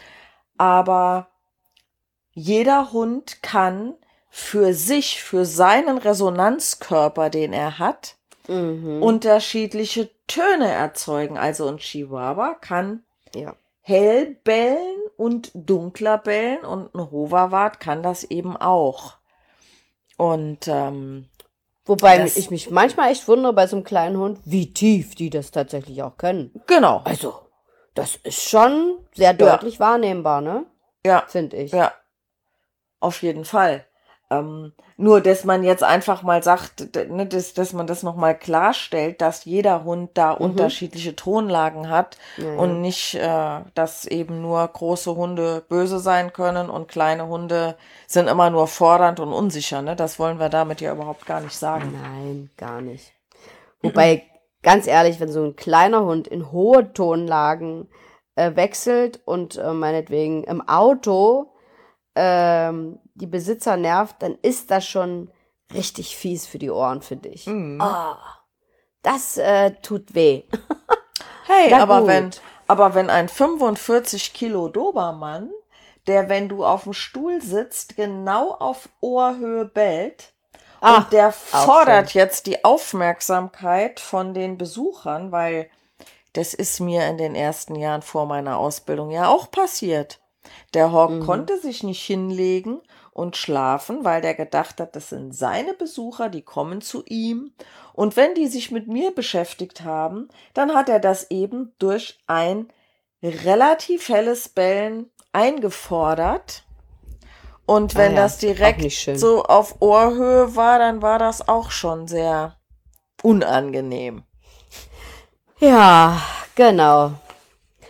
aber jeder Hund kann für sich, für seinen Resonanzkörper, den er hat, Mhm. unterschiedliche Töne erzeugen. Also ein Chihuahua kann Ja. hell bellen und dunkler bellen und ein Hoverwart kann das eben auch. Und ähm, Wobei das, ich mich manchmal echt wundere bei so einem kleinen Hund, wie tief die das tatsächlich auch können. genau, Also, das ist schon sehr deutlich wahrnehmbar, ne? ja, Finde ich. ja, auf jeden Fall. Ähm, nur, dass man jetzt einfach mal sagt, d- ne, dass, dass man das nochmal klarstellt, dass jeder Hund da Mhm. unterschiedliche Tonlagen hat Ja, und ja. nicht, äh, dass eben nur große Hunde böse sein können und kleine Hunde sind immer nur fordernd und unsicher. Ne? Das wollen wir damit ja überhaupt gar nicht sagen. Nein, gar nicht. Wobei, ganz ehrlich, wenn so ein kleiner Hund in hohe Tonlagen äh, wechselt und äh, meinetwegen im Auto ähm, die Besitzer nervt, dann ist das schon richtig fies für die Ohren, finde ich. Mhm. Ah, das äh, tut weh. Hey, Na aber gut. wenn, aber wenn ein fünfundvierzig Kilo Dobermann, der, wenn du auf dem Stuhl sitzt, genau auf Ohrhöhe bellt, Ach, und der auch fordert schön. jetzt die Aufmerksamkeit von den Besuchern, weil das ist mir in den ersten Jahren vor meiner Ausbildung ja auch passiert. Der Hawk Mhm. konnte sich nicht hinlegen und schlafen, weil der gedacht hat, das sind seine Besucher, die kommen zu ihm. Und wenn die sich mit mir beschäftigt haben, dann hat er das eben durch ein relativ helles Bellen eingefordert. Und Ah wenn ja, das ist auch direkt nicht schön. so auf Ohrhöhe war, dann war das auch schon sehr unangenehm. Ja, genau.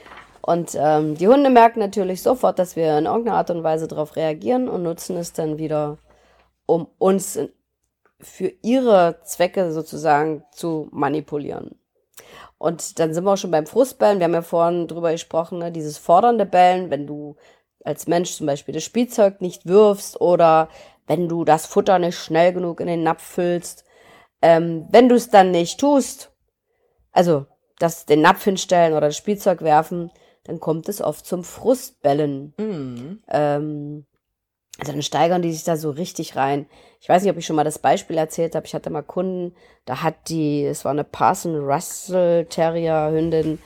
Und ähm, die Hunde merken natürlich sofort, dass wir in irgendeiner Art und Weise darauf reagieren und nutzen es dann wieder, um uns in, für ihre Zwecke sozusagen zu manipulieren. Und dann sind wir auch schon beim Frustbellen. Wir haben ja vorhin drüber gesprochen, ne? Dieses fordernde Bellen, wenn du als Mensch zum Beispiel das Spielzeug nicht wirfst oder wenn du das Futter nicht schnell genug in den Napf füllst. Ähm, wenn du es dann nicht tust, also das, den Napf hinstellen oder das Spielzeug werfen, dann kommt es oft zum Frustbellen. Mhm. Ähm, also dann steigern die sich da so richtig rein. Ich weiß nicht, ob ich schon mal das Beispiel erzählt habe. Ich hatte mal Kunden, da hat die, es war eine Parson Russell Terrier Hündin,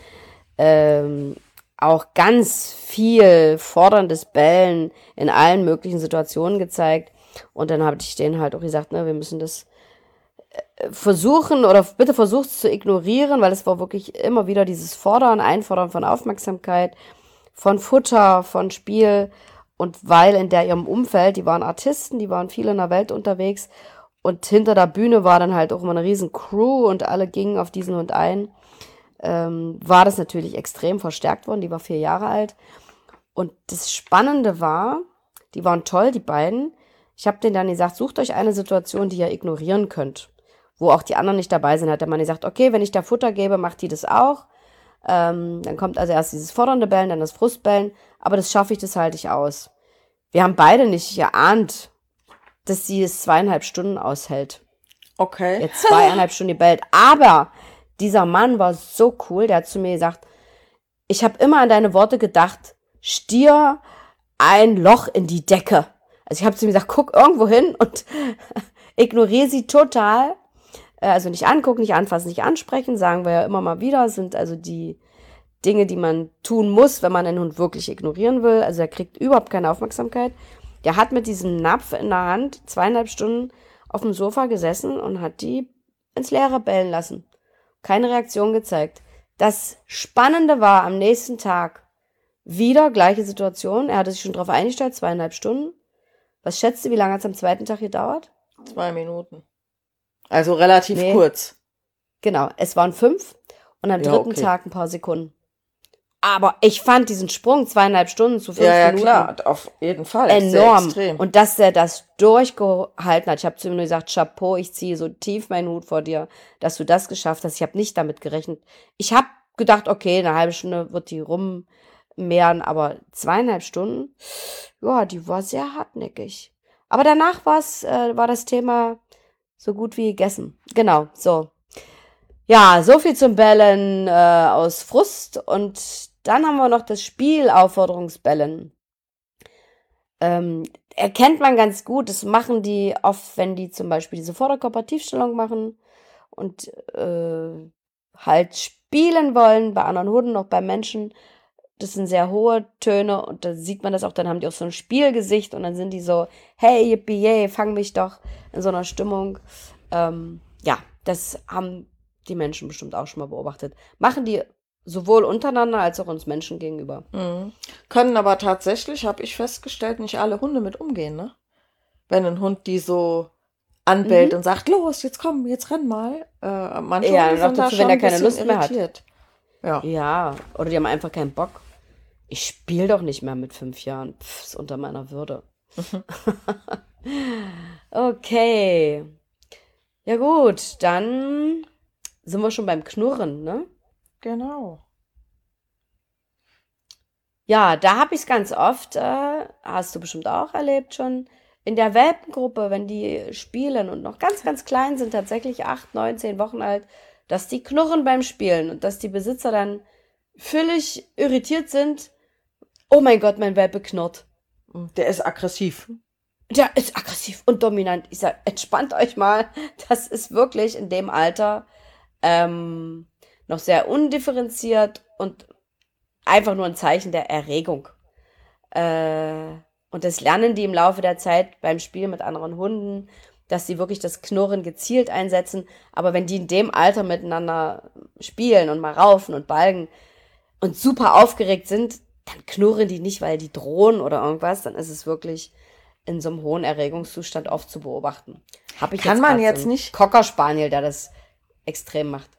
ähm, auch ganz viel forderndes Bellen in allen möglichen Situationen gezeigt. Und dann habe ich denen halt auch gesagt, ne, wir müssen das versuchen oder bitte versucht es zu ignorieren, weil es war wirklich immer wieder dieses Fordern, Einfordern von Aufmerksamkeit, von Futter, von Spiel und weil in der ihrem Umfeld, die waren Artisten, die waren viel in der Welt unterwegs und hinter der Bühne war dann halt auch immer eine riesen Crew und alle gingen auf diesen Hund ein, ähm, war das natürlich extrem verstärkt worden, die war vier Jahre alt und das Spannende war, die waren toll, die beiden, ich habe denen dann gesagt, sucht euch eine Situation, die ihr ignorieren könnt, wo auch die anderen nicht dabei sind, hat der Mann gesagt, okay, wenn ich da Futter gebe, macht die das auch. Ähm, dann kommt also erst dieses fordernde Bellen, dann das Frustbellen, aber das schaffe ich, das halte ich aus. Wir haben beide nicht geahnt, dass sie es zweieinhalb Stunden aushält. Okay. Jetzt zweieinhalb Stunden bellt. Aber dieser Mann war so cool, der hat zu mir gesagt, ich habe immer an deine Worte gedacht, stier ein Loch in die Decke. Also ich habe zu ihm gesagt, guck irgendwo hin und ignoriere sie total. Also nicht angucken, nicht anfassen, nicht ansprechen, sagen wir ja immer mal wieder, sind also die Dinge, die man tun muss, wenn man einen Hund wirklich ignorieren will. Also er kriegt überhaupt keine Aufmerksamkeit. Der hat mit diesem Napf in der Hand zweieinhalb Stunden auf dem Sofa gesessen und hat die ins Leere bellen lassen. Keine Reaktion gezeigt. Das Spannende war am nächsten Tag wieder gleiche Situation. Er hatte sich schon darauf eingestellt, zweieinhalb Stunden. Was schätzt du, wie lange hat es am zweiten Tag gedauert? Zwei Minuten. Also relativ Nee. kurz. Genau, es waren fünf und am Ja, dritten okay. Tag ein paar Sekunden. Aber ich fand diesen Sprung zweieinhalb Stunden zu fünf Ja, ja, Minuten klar, auf jeden Fall. Sehr enorm. extrem. Und dass der das durchgehalten hat. Ich habe zu ihm nur gesagt, Chapeau, ich ziehe so tief meinen Hut vor dir, dass du das geschafft hast. Ich habe nicht damit gerechnet. Ich habe gedacht, okay, eine halbe Stunde wird die rummehren, aber zweieinhalb Stunden, ja, die war sehr hartnäckig. Aber danach war's, äh, war das Thema so gut wie gegessen. Genau, so. Ja, so viel zum Bellen äh, aus Frust. Und dann haben wir noch das Spiel Aufforderungsbellen. Ähm, erkennt man ganz gut, das machen die oft, wenn die zum Beispiel diese Vorderkörper-Tiefstellung machen und äh, halt spielen wollen, bei anderen Hunden, auch bei Menschen. Das sind sehr hohe Töne und da sieht man das auch, dann haben die auch so ein Spielgesicht und dann sind die so, hey, yippie, yay, fang mich doch, in so einer Stimmung. Ähm, ja, das haben die Menschen bestimmt auch schon mal beobachtet. Machen die sowohl untereinander als auch uns Menschen gegenüber. Mhm. Können aber tatsächlich, habe ich festgestellt, nicht alle Hunde mit umgehen, ne? Wenn ein Hund die so anbellt Mhm. und sagt, los, jetzt komm, jetzt renn mal. Äh, manche Ja, Hunde noch sind da dazu, schon wenn er ein keine bisschen Lust mehr hat. irritiert. Ja. Ja, oder die haben einfach keinen Bock. Ich spiele doch nicht mehr mit fünf Jahren. Pff, ist unter meiner Würde. Okay. Ja gut, dann sind wir schon beim Knurren, ne? Genau. Ja, da habe ich es ganz oft, äh, hast du bestimmt auch erlebt schon, in der Welpengruppe, wenn die spielen und noch ganz, ganz klein sind, tatsächlich acht, neun, zehn Wochen alt, dass die knurren beim Spielen und dass die Besitzer dann völlig irritiert sind. Oh mein Gott, mein Welpe knurrt. Der ist aggressiv. Der ist aggressiv und dominant. Ich sag, entspannt euch mal. Das ist wirklich in dem Alter ähm, noch sehr undifferenziert und einfach nur ein Zeichen der Erregung. Äh, und das lernen die im Laufe der Zeit beim Spiel mit anderen Hunden, dass sie wirklich das Knurren gezielt einsetzen. Aber wenn die in dem Alter miteinander spielen und mal raufen und balgen und super aufgeregt sind, dann knurren die nicht, weil die drohen oder irgendwas. Dann ist es wirklich in so einem hohen Erregungszustand oft zu beobachten. Hab ich Kann jetzt man grad jetzt so einen nicht- Cocker Spaniel, der das extrem macht.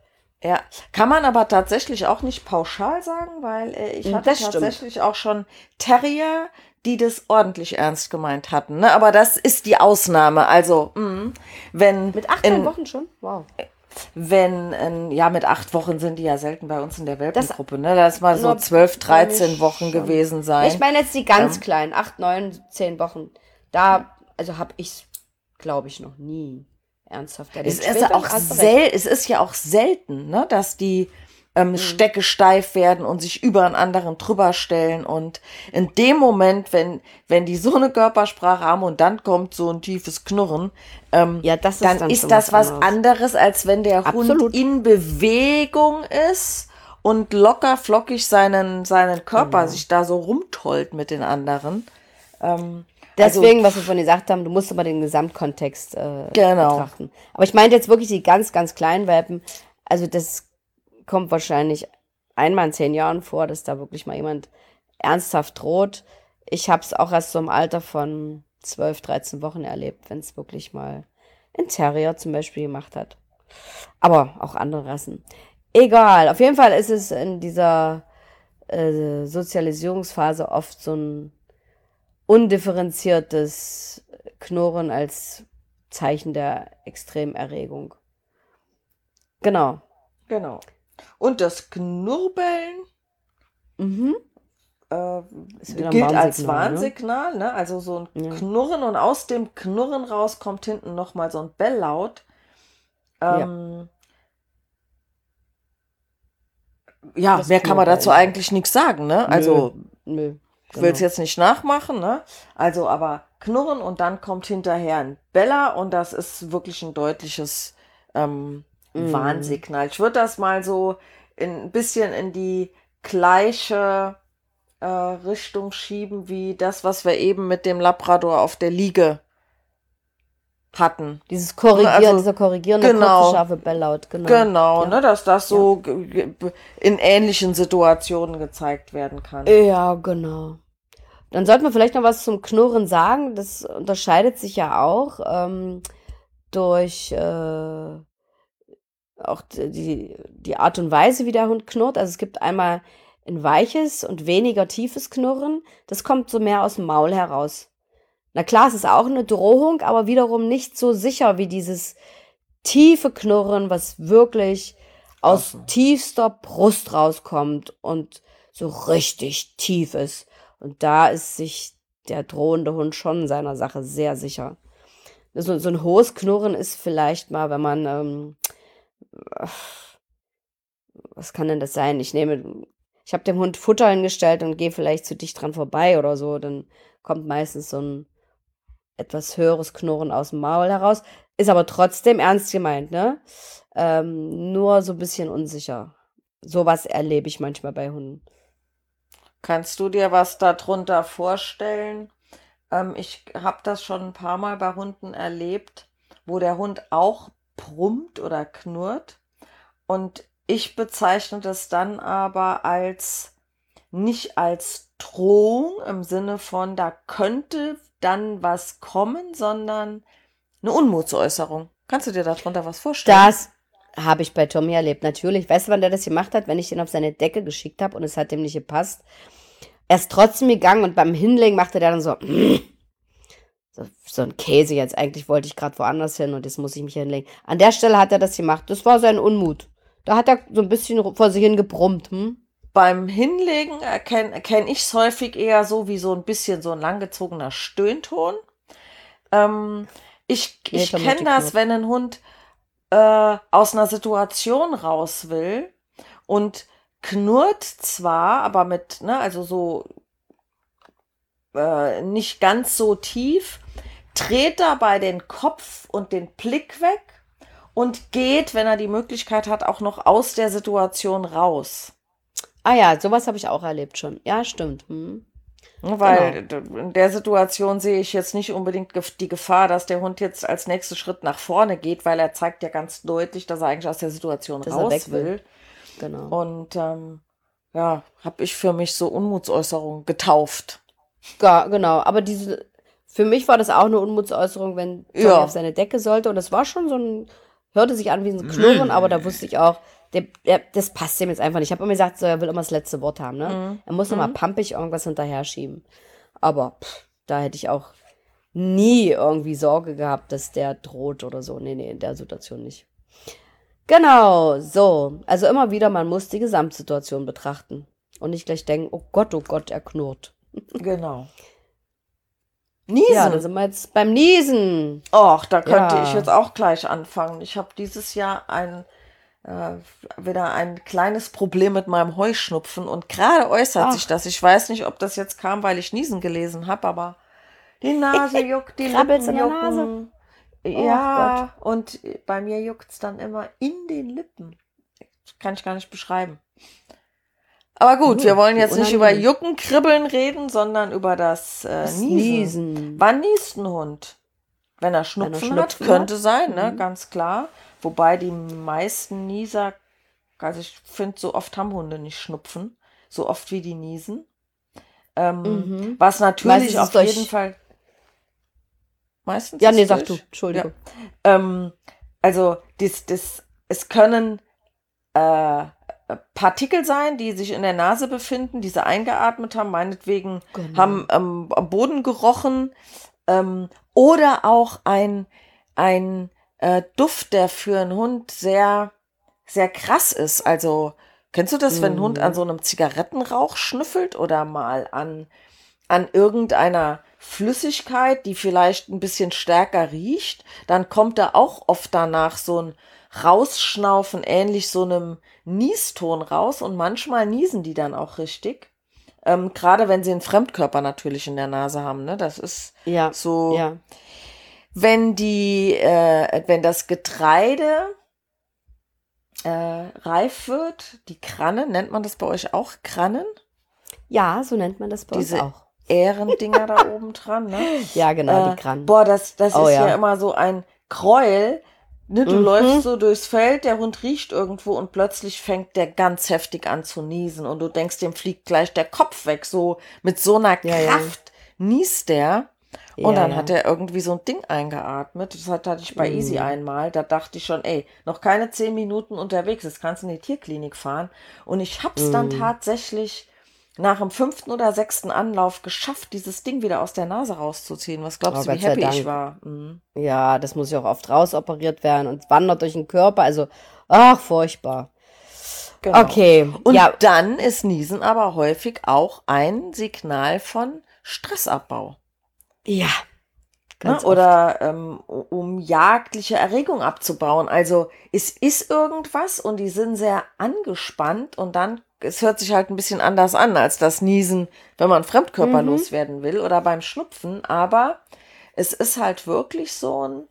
Ja, kann man aber tatsächlich auch nicht pauschal sagen, weil äh, ich hatte Das stimmt. tatsächlich auch schon Terrier, die das ordentlich ernst gemeint hatten. Ne? Aber das ist die Ausnahme. Also, mh, wenn Mit achtzehn in, Wochen schon? Wow. wenn, in, ja, mit acht Wochen sind die ja selten bei uns in der Das Welpengruppe. Ne? Das mal so nur zwölf, bei mir dreizehn Wochen schon. gewesen Nee, sein. Ich meine jetzt die ganz Ähm, kleinen, acht, neun, zehn Wochen. Da, also habe ich, glaube ich, noch nie ernsthaft Es erlebt. ist Später auch hast du recht. sel es ist ja auch selten, ne, dass die ähm, Stecke steif werden und sich über einen anderen drüber stellen. Und in dem Moment, wenn, wenn die so eine Körpersprache haben und dann kommt so ein tiefes Knurren, ähm, Ja, das ist dann dann ist schon das was was anderes. anderes, als wenn der Hund Absolut. in Bewegung ist und locker flockig seinen, seinen Körper Genau. sich da so rumtollt mit den anderen. Ähm, also, Deswegen, was wir vorhin gesagt haben, du musst immer den Gesamtkontext äh, genau. betrachten. Aber ich meinte jetzt wirklich die ganz, ganz kleinen Welpen. Also das kommt wahrscheinlich einmal in zehn Jahren vor, dass da wirklich mal jemand ernsthaft droht. Ich habe es auch erst so im Alter von zwölf, dreizehn Wochen erlebt, wenn es wirklich mal ein Terrier zum Beispiel gemacht hat. Aber auch andere Rassen. Egal, auf jeden Fall ist es in dieser äh, Sozialisierungsphase oft so ein undifferenziertes Knurren als Zeichen der Extremerregung. Genau. Genau. Und das Knurbeln Mhm. äh, Ist wieder ein gilt als Warnsignal, ne? Warnsignal, ne? Also so ein Ja. Knurren und aus dem Knurren raus kommt hinten nochmal so ein Belllaut. Ja. Ähm, ja, Das mehr kann man dazu Knurrbellen. eigentlich nichts sagen, ne? Also, Nö. ich will es Genau. jetzt nicht nachmachen, ne? Also, aber Knurren und dann kommt hinterher ein Beller und das ist wirklich ein deutliches ähm, Mm. Warnsignal. Ich würde das mal so in, ein bisschen in die gleiche äh, Richtung schieben wie das, was wir eben mit dem Labrador auf der Liege hatten. Dieses Korrigieren, Also, dieser korrigierende, genau. kurze, scharfe Belllaut, genau. Genau, Ja. ne, dass das so ge- ge- in ähnlichen Situationen gezeigt werden kann. Ja, genau. Dann sollten wir vielleicht noch was zum Knurren sagen. Das unterscheidet sich ja auch ähm, durch äh, auch die, die Art und Weise, wie der Hund knurrt. Also es gibt einmal ein weiches und weniger tiefes Knurren. Das kommt so mehr aus dem Maul heraus. Na klar, es ist auch eine Drohung, aber wiederum nicht so sicher wie dieses tiefe Knurren, was wirklich aus Offen. tiefster Brust rauskommt und so richtig tief ist. Und da ist sich der drohende Hund schon seiner Sache sehr sicher. So, so ein hohes Knurren ist vielleicht mal, wenn man, ähm, was kann denn das sein? Ich nehme, ich habe dem Hund Futter hingestellt und gehe vielleicht zu dicht dran vorbei oder so, dann kommt meistens so ein etwas höheres Knurren aus dem Maul heraus. Ist aber trotzdem ernst gemeint, ne? Ähm, nur so ein bisschen unsicher. Sowas erlebe ich manchmal bei Hunden. Kannst du dir was darunter vorstellen? Ähm, ich habe das schon ein paar Mal bei Hunden erlebt, wo der Hund auch brummt oder knurrt. Und ich bezeichne das dann aber als nicht als Drohung im Sinne von, da könnte dann was kommen, sondern eine Unmutsäußerung. Kannst du dir darunter was vorstellen? Das habe ich bei Tommy erlebt. Natürlich. Weißt du, wann der das gemacht hat? Wenn ich den auf seine Decke geschickt habe und es hat dem nicht gepasst. Er ist trotzdem gegangen und beim Hinlegen machte der dann so, so, so ein Käse jetzt. Eigentlich wollte ich gerade woanders hin und jetzt muss ich mich hinlegen. An der Stelle hat er das gemacht. Das war sein Unmut. Da hat er so ein bisschen vor sich hin gebrummt. Hm? Beim Hinlegen erkenne erkenn ich es häufig eher so wie so ein bisschen so ein langgezogener Stöhnton. Ähm, ich Nee, ich Tommy kenne hat das, geknurrt. wenn ein Hund äh, aus einer Situation raus will und knurrt zwar, aber mit, ne, also so äh, nicht ganz so tief, dreht dabei den Kopf und den Blick weg und geht, wenn er die Möglichkeit hat, auch noch aus der Situation raus. Ah ja, sowas habe ich auch erlebt schon. Ja, stimmt. Hm. Ne, weil d- in der Situation sehe ich jetzt nicht unbedingt gef- die Gefahr, dass der Hund jetzt als nächsten Schritt nach vorne geht, weil er zeigt ja ganz deutlich, dass er eigentlich aus der Situation Dass er raus weg will. will. Genau. Und ähm, ja, habe ich für mich so Unmutsäußerungen getauft. Ga, genau, aber diese, für mich war das auch eine Unmutsäußerung, wenn Tommy Ja. auf seine Decke sollte und es war schon so ein, hörte sich an wie ein Knurren, aber da wusste ich auch, der, der, das passt ihm jetzt einfach nicht. Ich habe immer gesagt, so, er will immer das letzte Wort haben, ne? Mhm. Er muss Mhm. immer pampig irgendwas hinterher schieben. Aber pff, da hätte ich auch nie irgendwie Sorge gehabt, dass der droht oder so. Nee, nee, in der Situation nicht. Genau, so. Also immer wieder, man muss die Gesamtsituation betrachten. Und nicht gleich denken, oh Gott, oh Gott, er knurrt. Genau. Ja, dann Niesen. sind wir jetzt beim Niesen. Och, da könnte Ja. ich jetzt auch gleich anfangen. Ich habe dieses Jahr ein, äh, wieder ein kleines Problem mit meinem Heuschnupfen und gerade äußert Ach. sich das. Ich weiß nicht, ob das jetzt kam, weil ich Niesen gelesen habe, aber die Nase juckt, die Krabbelt's Lippen in der Nase? jucken. Och Ja, und bei mir juckt es dann immer in den Lippen. Das kann ich gar nicht beschreiben. Aber gut, Uh, wir wollen wie jetzt nicht über unangenehm. Jucken, Kribbeln reden, sondern über das, äh, Das Niesen. Niesen. Wann niest ein Hund? Wenn er Schnupfen, Schnupfen hat, könnte hat? sein, ne? Mhm. Ganz klar. Wobei die meisten Nieser, also ich finde, so oft haben Hunde nicht Schnupfen, so oft wie die niesen. Ähm, Mhm. Was natürlich Meistens ist auf es durch- jeden Fall. Meistens Ja, ist nee, sag durch. du. Entschuldigung. Ähm, also das, das, es können äh, Partikel sein, die sich in der Nase befinden, die sie eingeatmet haben, meinetwegen Genau. haben ähm, am Boden gerochen, ähm, oder auch ein, ein äh, Duft, der für einen Hund sehr, sehr krass ist. Also kennst du das, wenn ein Hund an so einem Zigarettenrauch schnüffelt oder mal an, an irgendeiner Flüssigkeit, die vielleicht ein bisschen stärker riecht, dann kommt da auch oft danach so ein Rausschnaufen, ähnlich so einem Nieston raus, und manchmal niesen die dann auch richtig. Ähm, gerade wenn sie einen Fremdkörper natürlich in der Nase haben, ne? Das ist Ja, so, ja. wenn die, äh, wenn das Getreide äh, reif wird, die Krannen, nennt man das bei euch auch Krannen? Ja, so nennt man das bei Diese uns auch. Ehrendinger da oben dran, ne? Ja, genau, Äh, die Krannen. boah, das, das Oh ist ja. ja immer so ein Gräuel. Ne, du Mhm. läufst so durchs Feld, der Hund riecht irgendwo und plötzlich fängt der ganz heftig an zu niesen und du denkst, dem fliegt gleich der Kopf weg. So mit so einer Ja, ja. Kraft niest der. Und Ja, dann ja. hat er irgendwie so ein Ding eingeatmet. Das hat- hatte ich bei Easy Mhm. einmal. Da dachte ich schon, ey, noch keine zehn Minuten unterwegs. Jetzt kannst du in die Tierklinik fahren. Und ich hab's dann Mhm. tatsächlich nach dem fünften oder sechsten Anlauf geschafft, dieses Ding wieder aus der Nase rauszuziehen. Was glaubst Oh, du, wie Gott sei happy ich Dank. war? Mhm. Ja, das muss ja auch oft rausoperiert werden und wandert durch den Körper. Also, ach, furchtbar. Genau. Okay, Und ja, dann ist Niesen aber häufig auch ein Signal von Stressabbau. ja, Ne? ganz oft. Oder ähm, um jagdliche Erregung abzubauen. Also es ist irgendwas und die sind sehr angespannt und dann, es hört sich halt ein bisschen anders an als das Niesen, wenn man Fremdkörper Mhm. loswerden will oder beim Schnupfen, aber es ist halt wirklich so ein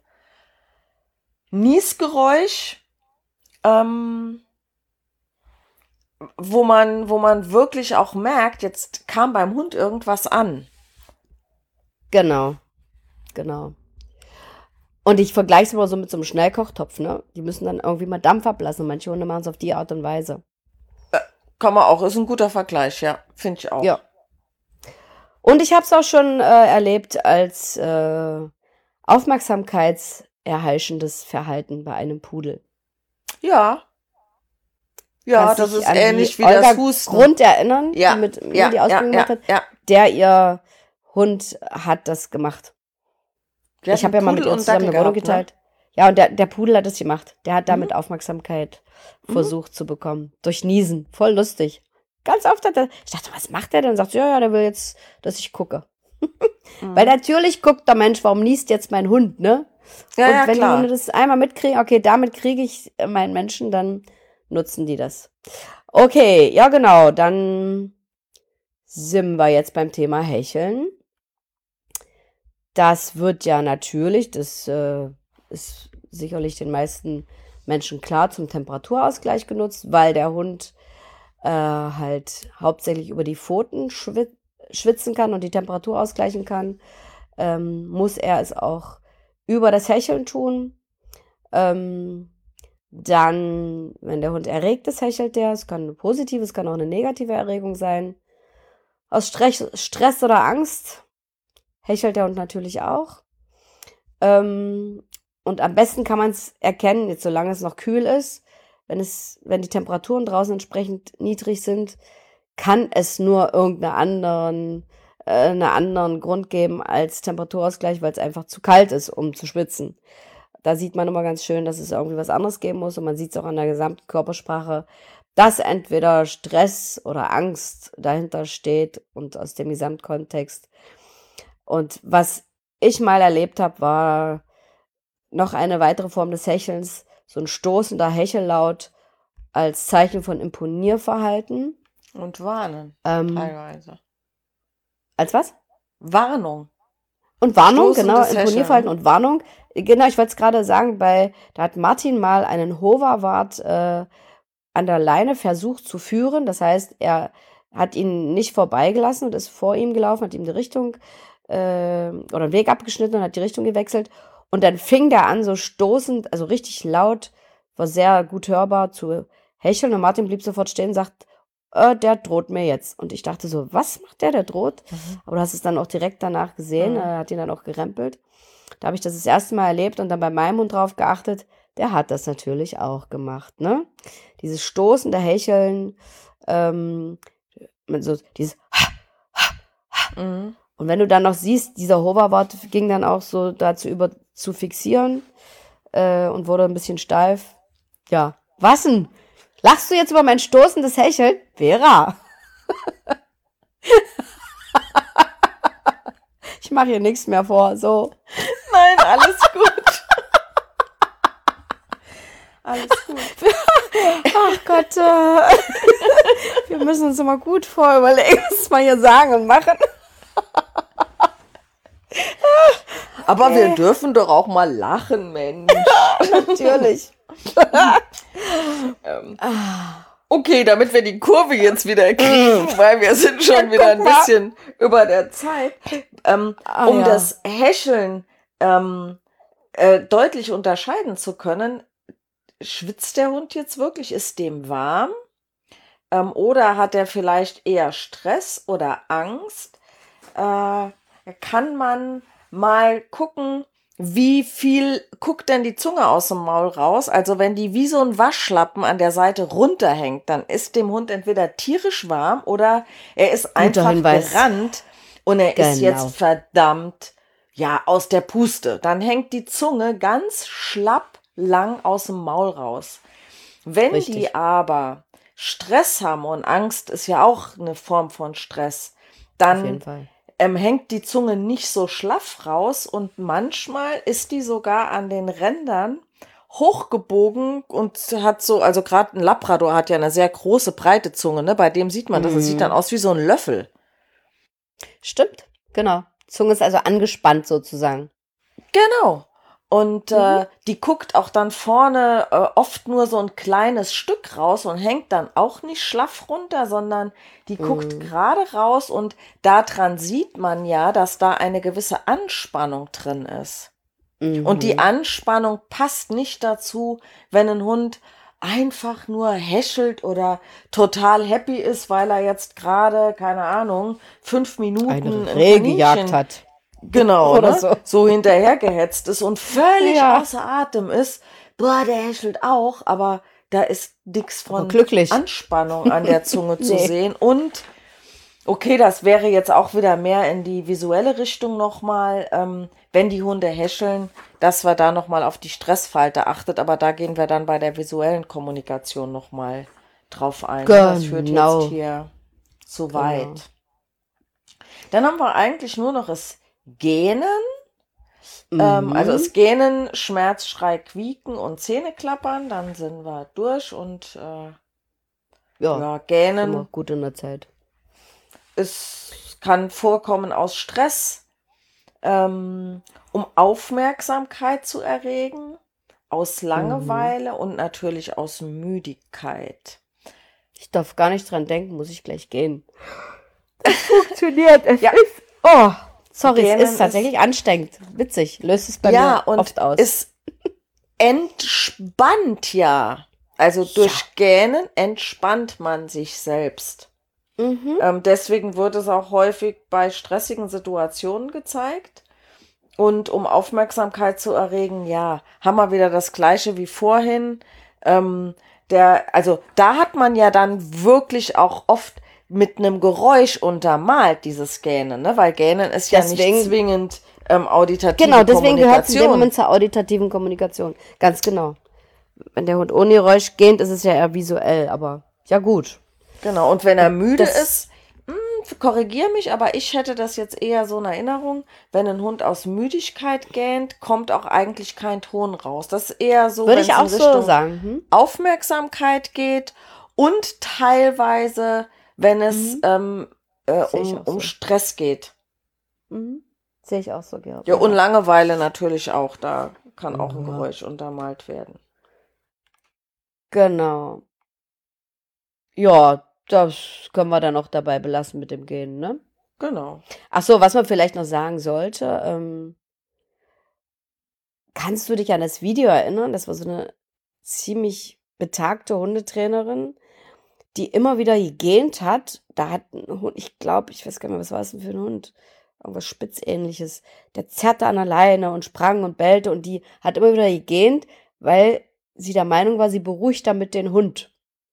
Niesgeräusch, ähm, wo man, wo man wirklich auch merkt, jetzt kam beim Hund irgendwas an. Genau, genau. Und ich vergleiche es immer so mit so einem Schnellkochtopf, ne? Die müssen dann irgendwie mal Dampf ablassen. Manche Hunde machen es auf die Art und Weise. Kann man auch, ist ein guter Vergleich, ja, finde ich auch. Ja. Und ich habe es auch schon äh, erlebt als äh, aufmerksamkeitserheischendes Verhalten bei einem Pudel. Ja. Ja, Kannst das dich ist an die ähnlich wie Olga das Husten. Grund erinnern, Ja, die mit mir ja, die ja, Ausbildung ja, gemacht hat? ja. Der ihr Hund hat das gemacht. Der Ich hat habe ja einen mal mit Pudel ihr und zusammen Dackel eine Wohnung gehabt, ne? geteilt. Ja, und der, der Pudel hat es gemacht. Der hat damit Mhm. Aufmerksamkeit Mhm. versucht zu bekommen. Durch Niesen. Voll lustig. Ganz oft hat er, ich dachte, was macht der denn? Und sagt, ja, ja, der will jetzt, dass ich gucke. Weil Mhm. natürlich guckt der Mensch, warum niest jetzt mein Hund, ne? Ja, Und ja, wenn die Hunde klar. das einmal mitkriegen, okay, damit kriege ich äh, meinen Menschen, dann nutzen die das. Okay, ja genau, dann sind wir jetzt beim Thema Hecheln. Das wird ja natürlich, das äh, ist sicherlich den meisten Menschen klar, zum Temperaturausgleich genutzt, weil der Hund äh, halt hauptsächlich über die Pfoten schwit schwitzen kann und die Temperatur ausgleichen kann, ähm, muss er es auch über das Hecheln tun. Ähm, dann, wenn der Hund erregt ist, hechelt der. Es kann eine positive, es kann auch eine negative Erregung sein. Aus Stress, Stress oder Angst hechelt der Hund natürlich auch. Ähm, und am besten kann man es erkennen, jetzt solange es noch kühl ist, wenn es, wenn die Temperaturen draußen entsprechend niedrig sind, kann es nur irgendeinen anderen, äh, einen anderen Grund geben als Temperaturausgleich, weil es einfach zu kalt ist, um zu schwitzen. Da sieht man immer ganz schön, dass es irgendwie was anderes geben muss und man sieht es auch an der gesamten Körpersprache, dass entweder Stress oder Angst dahinter steht und aus dem Gesamtkontext. Und was ich mal erlebt habe, war noch eine weitere Form des Hechelns, so ein stoßender Hechellaut als Zeichen von Imponierverhalten. Und warnen, Ähm, teilweise. als was? Warnung. Und Warnung, genau, Stoßendes Imponierverhalten Hecheln. und Warnung. Genau, ich wollte es gerade sagen, bei, da hat Martin mal einen Hoverwart äh, an der Leine versucht zu führen. Das heißt, er hat ihn nicht vorbeigelassen und ist vor ihm gelaufen, hat ihm die Richtung äh, oder den Weg abgeschnitten und hat die Richtung gewechselt. Und dann fing der an, so stoßend, also richtig laut, war sehr gut hörbar, zu hecheln. Und Martin blieb sofort stehen und sagt, äh, der droht mir jetzt. Und ich dachte so, was macht der, der droht? Mhm. Aber du hast es dann auch direkt danach gesehen, Mhm. er hat ihn dann auch gerempelt. Da habe ich das das erste Mal erlebt und dann bei meinem Hund drauf geachtet, der hat das natürlich auch gemacht, ne? Dieses stoßende Hecheln, ähm, mit so dieses Mhm. und wenn du dann noch siehst, dieser Hoverwart ging dann auch so dazu über zu fixieren äh, und wurde ein bisschen steif. Ja, was denn? Lachst du jetzt über mein stoßendes Hecheln? Vera. Ich mache hier nichts mehr vor, so. Nein, alles gut. Alles gut. Ach Gott, äh, wir müssen uns immer gut vorüberlegen, was wir hier sagen und machen. Aber wir dürfen doch auch mal lachen, Mensch. Natürlich. ähm. Okay, damit wir die Kurve jetzt wieder kriegen, weil wir sind schon wieder ein bisschen über der Zeit, ähm, Ah, um ja. das Häscheln ähm, äh, deutlich unterscheiden zu können, schwitzt der Hund jetzt wirklich? Ist dem warm? Ähm, oder hat er vielleicht eher Stress oder Angst? Äh, kann man mal gucken, wie viel guckt denn die Zunge aus dem Maul raus? Also wenn die wie so ein Waschlappen an der Seite runterhängt, dann ist dem Hund entweder tierisch warm oder er ist einfach Hinweis. gerannt und er ist Genau. jetzt verdammt, ja, aus der Puste. Dann hängt die Zunge ganz schlapp lang aus dem Maul raus. Wenn Richtig. die aber Stress haben, und Angst ist ja auch eine Form von Stress, Auf jeden dann Fall. ähm, hängt die Zunge nicht so schlaff raus und manchmal ist die sogar an den Rändern hochgebogen und hat so, also gerade ein Labrador hat ja eine sehr große, breite Zunge, ne? Bei dem sieht man das, das sieht dann aus wie so ein Löffel. Stimmt, genau. Zunge ist also angespannt sozusagen. Genau. Und äh, die guckt auch dann vorne äh, oft nur so ein kleines Stück raus und hängt dann auch nicht schlaff runter, sondern die guckt gerade raus und daran sieht man ja, dass da eine gewisse Anspannung drin ist. Mhm. Und die Anspannung passt nicht dazu, wenn ein Hund einfach nur häschelt oder total happy ist, weil er jetzt gerade, keine Ahnung, fünf Minuten eine ein Reh gejagt Kaninchen- hat. Genau, Oder ne? so. so hinterhergehetzt ist und völlig Ja. außer Atem ist. Boah, der häschelt auch, aber da ist nix Aber von glücklich. Anspannung an der Zunge zu Nee. sehen. Und okay, das wäre jetzt auch wieder mehr in die visuelle Richtung nochmal, ähm, wenn die Hunde häscheln, dass wir da nochmal auf die Stressfalte achtet, aber da gehen wir dann bei der visuellen Kommunikation nochmal drauf ein. Das führt Genau. jetzt hier zu Genau. weit. Dann haben wir eigentlich nur noch das Gähnen, ähm, Mhm. also das Gähnen, Schmerz, Schrei, Quieken und Zähneklappern, dann sind wir durch und äh, ja, ja, sind Gähnen wir gut in der Zeit. es kann vorkommen aus Stress, ähm, um Aufmerksamkeit zu erregen, aus Langeweile und natürlich aus Müdigkeit. Ich darf gar nicht dran denken, muss ich gleich gehen. Es funktioniert. Es Ja. ist. Oh, sorry, Gähnen es ist tatsächlich anstrengend. Witzig. Löst es bei Ja, mir und oft aus. es entspannt ja. Also durch Gähnen entspannt man sich selbst. mhm. Ähm, deswegen wird es auch häufig bei stressigen Situationen gezeigt. Und um Aufmerksamkeit zu erregen, ja, haben wir wieder das Gleiche wie vorhin. Ähm, der, also da hat man ja dann wirklich auch oft mit einem Geräusch untermalt, dieses Gähnen, ne? Weil Gähnen ist ja Deswegen- nicht zwingend ähm, auditative Genau, deswegen gehört es in dem Kommunikation. Moment zur auditativen Kommunikation. Ganz genau. Wenn der Hund ohne Geräusch gähnt, ist es ja eher visuell, aber ja gut. Genau, und wenn er müde das- ist, mh, korrigier mich, aber ich hätte das jetzt eher so in Erinnerung, wenn ein Hund aus Müdigkeit gähnt, kommt auch eigentlich kein Ton raus. Das ist eher so, Würde wenn ich es auch in so Richtung sagen. Hm? Aufmerksamkeit geht und teilweise, wenn es Mhm. ähm, äh, Sehe ich um, auch so. um Stress geht. Mhm. Sehe ich auch so, Gerhard. Ja, und Langeweile natürlich auch, da kann auch ein Ja. Geräusch untermalt werden. Genau. Ja, das können wir dann auch dabei belassen mit dem Gehen, ne? Genau. Ach so, was man vielleicht noch sagen sollte, ähm, kannst du dich an das Video erinnern? Das war so eine ziemlich betagte Hundetrainerin, die immer wieder gegähnt hat. Da hat ein Hund, ich glaube, ich weiß gar nicht mehr, was war es denn für ein Hund? Irgendwas Spitzähnliches. Der zerrte an der Leine und sprang und bellte und die hat immer wieder gegähnt, weil sie der Meinung war, sie beruhigt damit den Hund.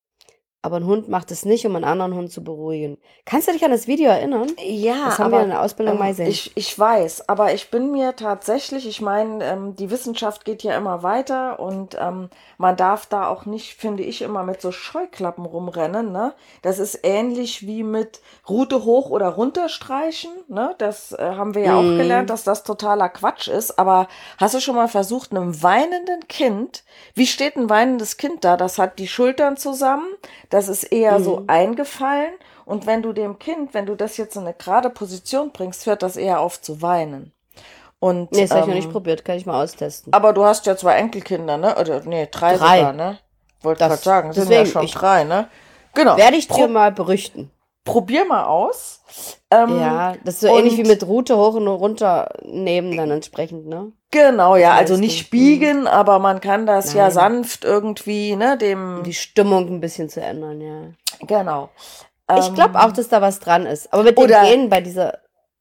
Aber ein Hund macht es nicht, um einen anderen Hund zu beruhigen. Kannst du dich an das Video erinnern? Ja, Das haben aber wir in der Ausbildung ähm, mal gesehen. ich, ich weiß, aber ich bin mir tatsächlich, ich meine, ähm, die Wissenschaft geht ja immer weiter und ähm, man darf da auch nicht, finde ich, immer mit so Scheuklappen rumrennen, ne? Das ist ähnlich wie mit Rute hoch oder runter streichen, ne? Das äh, haben wir ja auch Mhm. gelernt, dass das totaler Quatsch ist, aber hast du schon mal versucht, einem weinenden Kind, wie steht ein weinendes Kind da? Das hat die Schultern zusammen, das ist eher so Mhm. eingefallen. Und wenn du dem Kind, wenn du das jetzt in eine gerade Position bringst, hört das eher auf zu weinen. Und, Nee, das habe ich noch nicht ähm, probiert, kann ich mal austesten. aber du hast ja zwei Enkelkinder, ne? Oder nee, drei, Drei. sogar, ne? Wollte Das- gerade sagen, sind ja deswegen, schon ich- drei, ne? Genau. Werde ich Pro dir mal berichten. probier mal aus. Ähm, Ja, das ist so ähnlich wie und- mit Route hoch und runter nehmen dann entsprechend, ne? Genau, ja, also weißt du. nicht biegen, aber man kann das ja Nein. sanft irgendwie, ne, dem, Um die Stimmung ein bisschen zu ändern, ja. genau. Ich Ähm, glaube auch, dass da was dran ist. Aber mit dem Oder- Gehen bei dieser.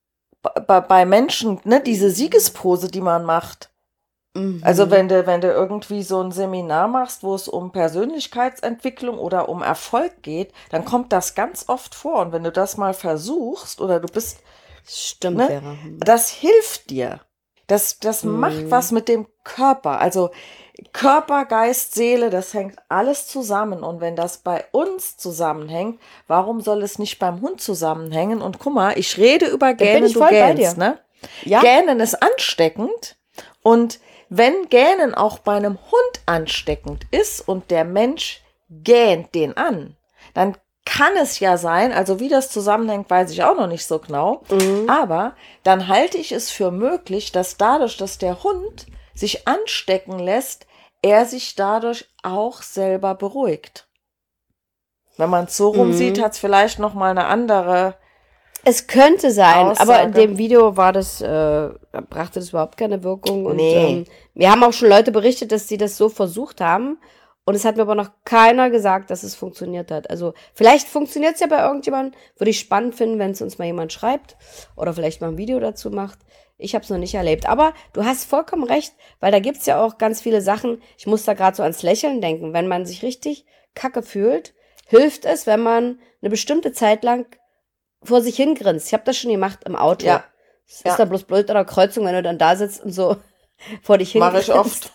bei, bei Menschen, ne, diese Siegespose, die man macht. Mhm. Also wenn du, wenn du irgendwie so ein Seminar machst, wo es um Persönlichkeitsentwicklung oder um Erfolg geht, dann kommt das ganz oft vor. Und wenn du das mal versuchst oder du bist, Stimmt, ne? Vera. Hm. das hilft dir. Das, das Mhm. macht was mit dem Körper. Also Körper, Geist, Seele, das hängt alles zusammen. Und wenn das bei uns zusammenhängt, warum soll es nicht beim Hund zusammenhängen? Und guck mal, ich rede über bin Gähnen, ich du voll bei gähnst, dir. ne? Ja, Gähnen ist ansteckend und wenn Gähnen auch bei einem Hund ansteckend ist und der Mensch gähnt den an, dann kann es ja sein, also wie das zusammenhängt, weiß ich auch noch nicht so genau, Mhm. aber dann halte ich es für möglich, dass dadurch, dass der Hund sich anstecken lässt, er sich dadurch auch selber beruhigt. Wenn man es so rum Mhm. sieht, hat es vielleicht noch mal eine andere. Es könnte sein, Aussage. aber in dem Video war das, äh, brachte das überhaupt keine Wirkung. Und Nee. ähm, wir haben auch schon Leute berichtet, dass sie das so versucht haben. Und es hat mir aber noch keiner gesagt, dass es funktioniert hat. Also vielleicht funktioniert es ja bei irgendjemandem. Würde ich spannend finden, wenn es uns mal jemand schreibt oder vielleicht mal ein Video dazu macht. Ich habe es noch nicht erlebt. Aber du hast vollkommen recht, weil da gibt's ja auch ganz viele Sachen. Ich muss da gerade so ans Lächeln denken. Wenn man sich richtig kacke fühlt, hilft es, wenn man eine bestimmte Zeit lang vor sich hingrinst. Ich habe das schon gemacht im Auto. Ja. Es Ja. ist dann bloß blöd an der Kreuzung, wenn du dann da sitzt und so vor dich Mache hingrinst. ich oft.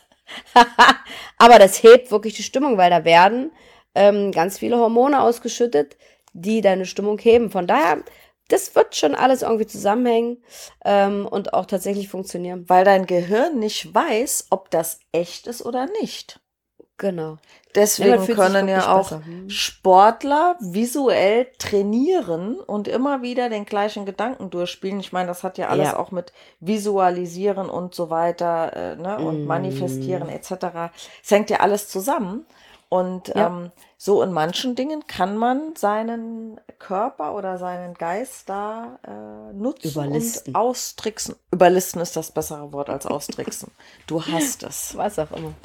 Aber das hebt wirklich die Stimmung, weil da werden ähm, ganz viele Hormone ausgeschüttet, die deine Stimmung heben. Von daher, das wird schon alles irgendwie zusammenhängen ähm, und auch tatsächlich funktionieren. Weil dein Gehirn nicht weiß, ob das echt ist oder nicht. Genau. Ja, Deswegen man fühlt sich können ja wirklich auch besser. Hm. Sportler visuell trainieren und immer wieder den gleichen Gedanken durchspielen. Ich meine, das hat ja alles Ja. auch mit Visualisieren und so weiter äh, ne? und Mm. Manifestieren et cetera. Es hängt ja alles zusammen. Und Ja. ähm, so in manchen Dingen kann man seinen Körper oder seinen Geist da äh, nutzen Überlisten. und austricksen. Überlisten ist das bessere Wort als austricksen. Du hast es. Was auch immer.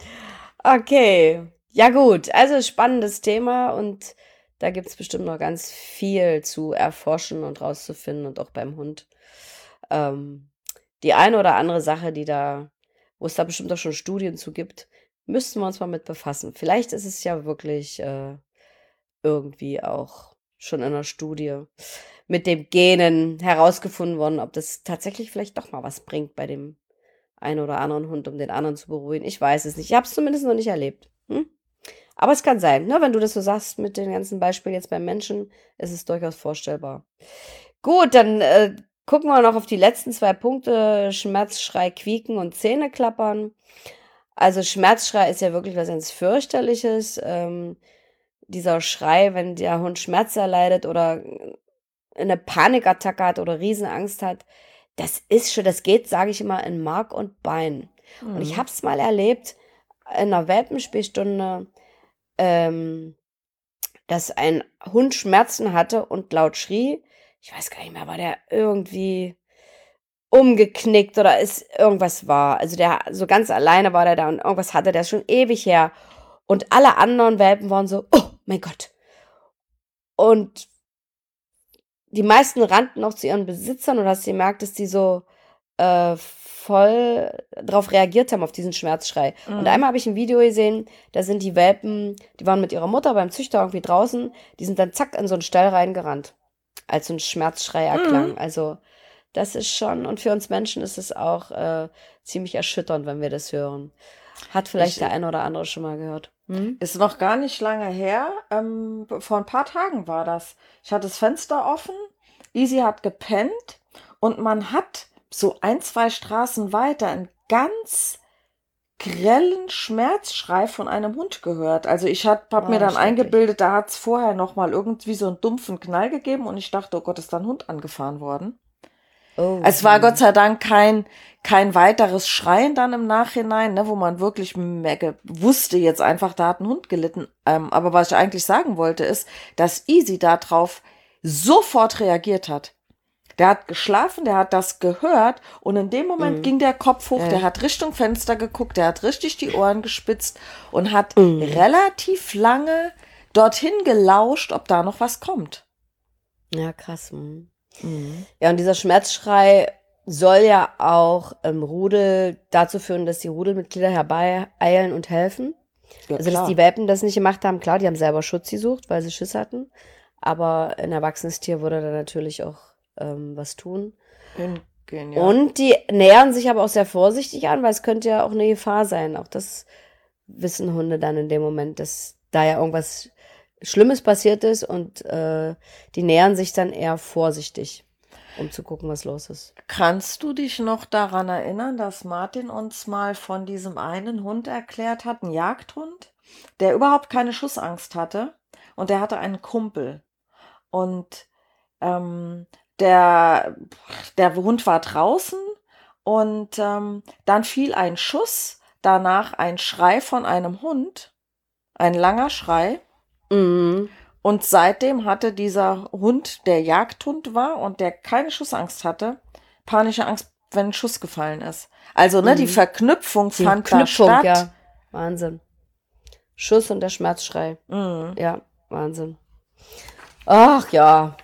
Okay. Ja gut, also spannendes Thema und da gibt es bestimmt noch ganz viel zu erforschen und rauszufinden und auch beim Hund. Ähm, die eine oder andere Sache, die da, wo es da bestimmt auch schon Studien zu gibt, Müssten wir uns mal mit befassen. Vielleicht ist es ja wirklich äh, irgendwie auch schon in einer Studie mit dem Genen herausgefunden worden, ob das tatsächlich vielleicht doch mal was bringt bei dem einen oder anderen Hund, um den anderen zu beruhigen. Ich weiß es nicht. Ich habe es zumindest noch nicht erlebt. Hm? Aber es kann sein, ne? Wenn du das so sagst mit den ganzen Beispielen jetzt beim Menschen, ist es durchaus vorstellbar. Gut, dann äh, gucken wir noch auf die letzten zwei Punkte. Schmerzschrei, Quieken und Zähne klappern. Also Schmerzschrei ist ja wirklich was ganz fürchterliches. Ähm, dieser Schrei, wenn der Hund Schmerz erleidet oder eine Panikattacke hat oder Riesenangst hat, das ist schon, das geht, sage ich immer, in Mark und Bein. Und ich Mhm. habe es mal erlebt in einer Welpenspielstunde, ähm, dass ein Hund Schmerzen hatte und laut schrie. Ich weiß gar nicht mehr, war der irgendwie umgeknickt oder ist irgendwas war. Also der so ganz alleine war der da und irgendwas hatte der ist schon ewig her. Und alle anderen Welpen waren so, oh mein Gott. Und die meisten rannten noch zu ihren Besitzern und hast gemerkt, dass die so äh, voll drauf reagiert haben, auf diesen Schmerzschrei. Und Mhm. einmal habe ich ein Video gesehen, da sind die Welpen, die waren mit ihrer Mutter beim Züchter irgendwie draußen, die sind dann zack in so einen Stall reingerannt, als so ein Schmerzschrei erklang. Mhm. Also das ist schon, und für uns Menschen ist es auch äh, ziemlich erschütternd, wenn wir das hören. Hat vielleicht Ich, der eine oder andere schon mal gehört. Hm? ist noch gar nicht lange her. Ähm, vor ein paar Tagen war das. Ich hatte das Fenster offen, Easy hat gepennt und man hat so ein, zwei Straßen weiter einen ganz grellen Schmerzschrei von einem Hund gehört. Also ich habe hab mir Oh, dann schrecklich. eingebildet, da hat es vorher noch mal irgendwie so einen dumpfen Knall gegeben und ich dachte, oh Gott, ist da ein Hund angefahren worden. Oh, Es war Gott hm. sei Dank kein, kein weiteres Schreien dann im Nachhinein, ne, wo man wirklich merke, wusste jetzt einfach, da hat ein Hund gelitten. Ähm, aber was ich eigentlich sagen wollte, ist, dass Easy darauf sofort reagiert hat. Der hat geschlafen, der hat das gehört und in dem Moment Mhm. ging der Kopf hoch, Ja. der hat Richtung Fenster geguckt, der hat richtig die Ohren gespitzt und hat Mhm. relativ lange dorthin gelauscht, ob da noch was kommt. Ja, krass. hm. Mhm. Ja, und dieser Schmerzschrei soll ja auch im Rudel dazu führen, dass die Rudelmitglieder herbeieilen und helfen. Ja, Also, dass klar. die Welpen das nicht gemacht haben, klar, die haben selber Schutz gesucht, weil sie Schiss hatten. Aber ein erwachsenes Tier würde da natürlich auch ähm, was tun. Hingehen, ja. Und die nähern sich aber auch sehr vorsichtig an, weil es könnte ja auch eine Gefahr sein. Auch das wissen Hunde dann in dem Moment, dass da ja irgendwas Schlimmes passiert ist und äh, die nähern sich dann eher vorsichtig, um zu gucken, was los ist. Kannst du dich noch daran erinnern, dass Martin uns mal von diesem einen Hund erklärt hat, einen Jagdhund, der überhaupt keine Schussangst hatte und der hatte einen Kumpel und ähm, der, der Hund war draußen und ähm, dann fiel ein Schuss, danach ein Schrei von einem Hund, ein langer Schrei. Mhm. Und seitdem hatte dieser Hund, der Jagdhund war und der keine Schussangst hatte, panische Angst, wenn ein Schuss gefallen ist. Also, ne, die Mhm. Verknüpfung Die fand da Knüpfung, statt. ja. Wahnsinn. Schuss und der Schmerzschrei. Mhm. Ja, Wahnsinn. Ach ja.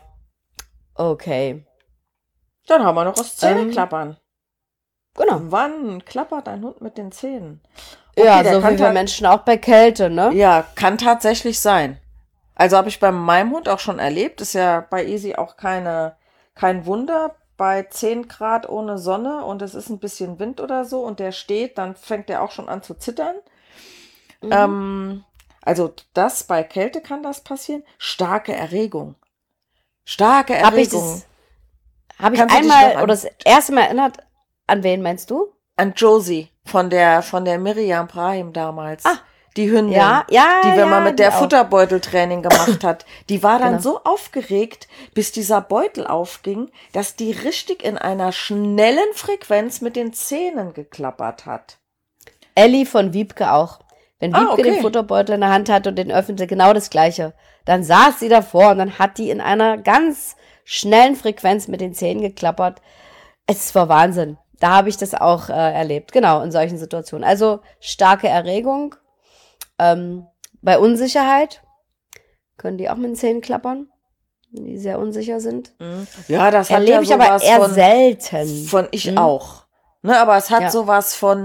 Okay. Dann haben wir noch das Ähm, Zähneklappern. genau. Wann klappert ein Hund mit den Zähnen? Ja, Okay, der so kann wie wir ta- Menschen auch bei Kälte, ne? Ja, kann tatsächlich sein. Also habe ich bei meinem Hund auch schon erlebt. Ist ja bei Easy auch keine, kein Wunder. Bei zehn Grad ohne Sonne und es ist ein bisschen Wind oder so und der steht, dann fängt er auch schon an zu zittern. Mhm. Ähm, also das, bei Kälte kann das passieren. Starke Erregung. Starke Hab ich Erregung. das, hab ich Kannst du dich noch einmal an- oder das erste Mal erinnert, an wen meinst du? An Josie von der, von der Miriam Brahim damals. Ah, Die Hündin. Ja, ja, Die, wenn ja, man mit die der auch. Futterbeuteltraining gemacht hat, die war dann Genau. so aufgeregt, bis dieser Beutel aufging, dass die richtig in einer schnellen Frequenz mit den Zähnen geklappert hat. Ellie von Wiebke auch. Wenn Ah, Wiebke den okay. Futterbeutel in der Hand hat und den öffnete, genau das Gleiche. Dann saß sie davor und dann hat die in einer ganz schnellen Frequenz mit den Zähnen geklappert. Es war Wahnsinn. Da habe ich das auch äh, erlebt. Genau, in solchen Situationen. Also starke Erregung. Ähm, bei Unsicherheit können die auch mit den Zähnen klappern, wenn die sehr unsicher sind. Mhm. Ja, das hat Erlebe ja ich aber sowas eher von, selten. von ich Hm? auch. Ne, aber es hat Ja. sowas von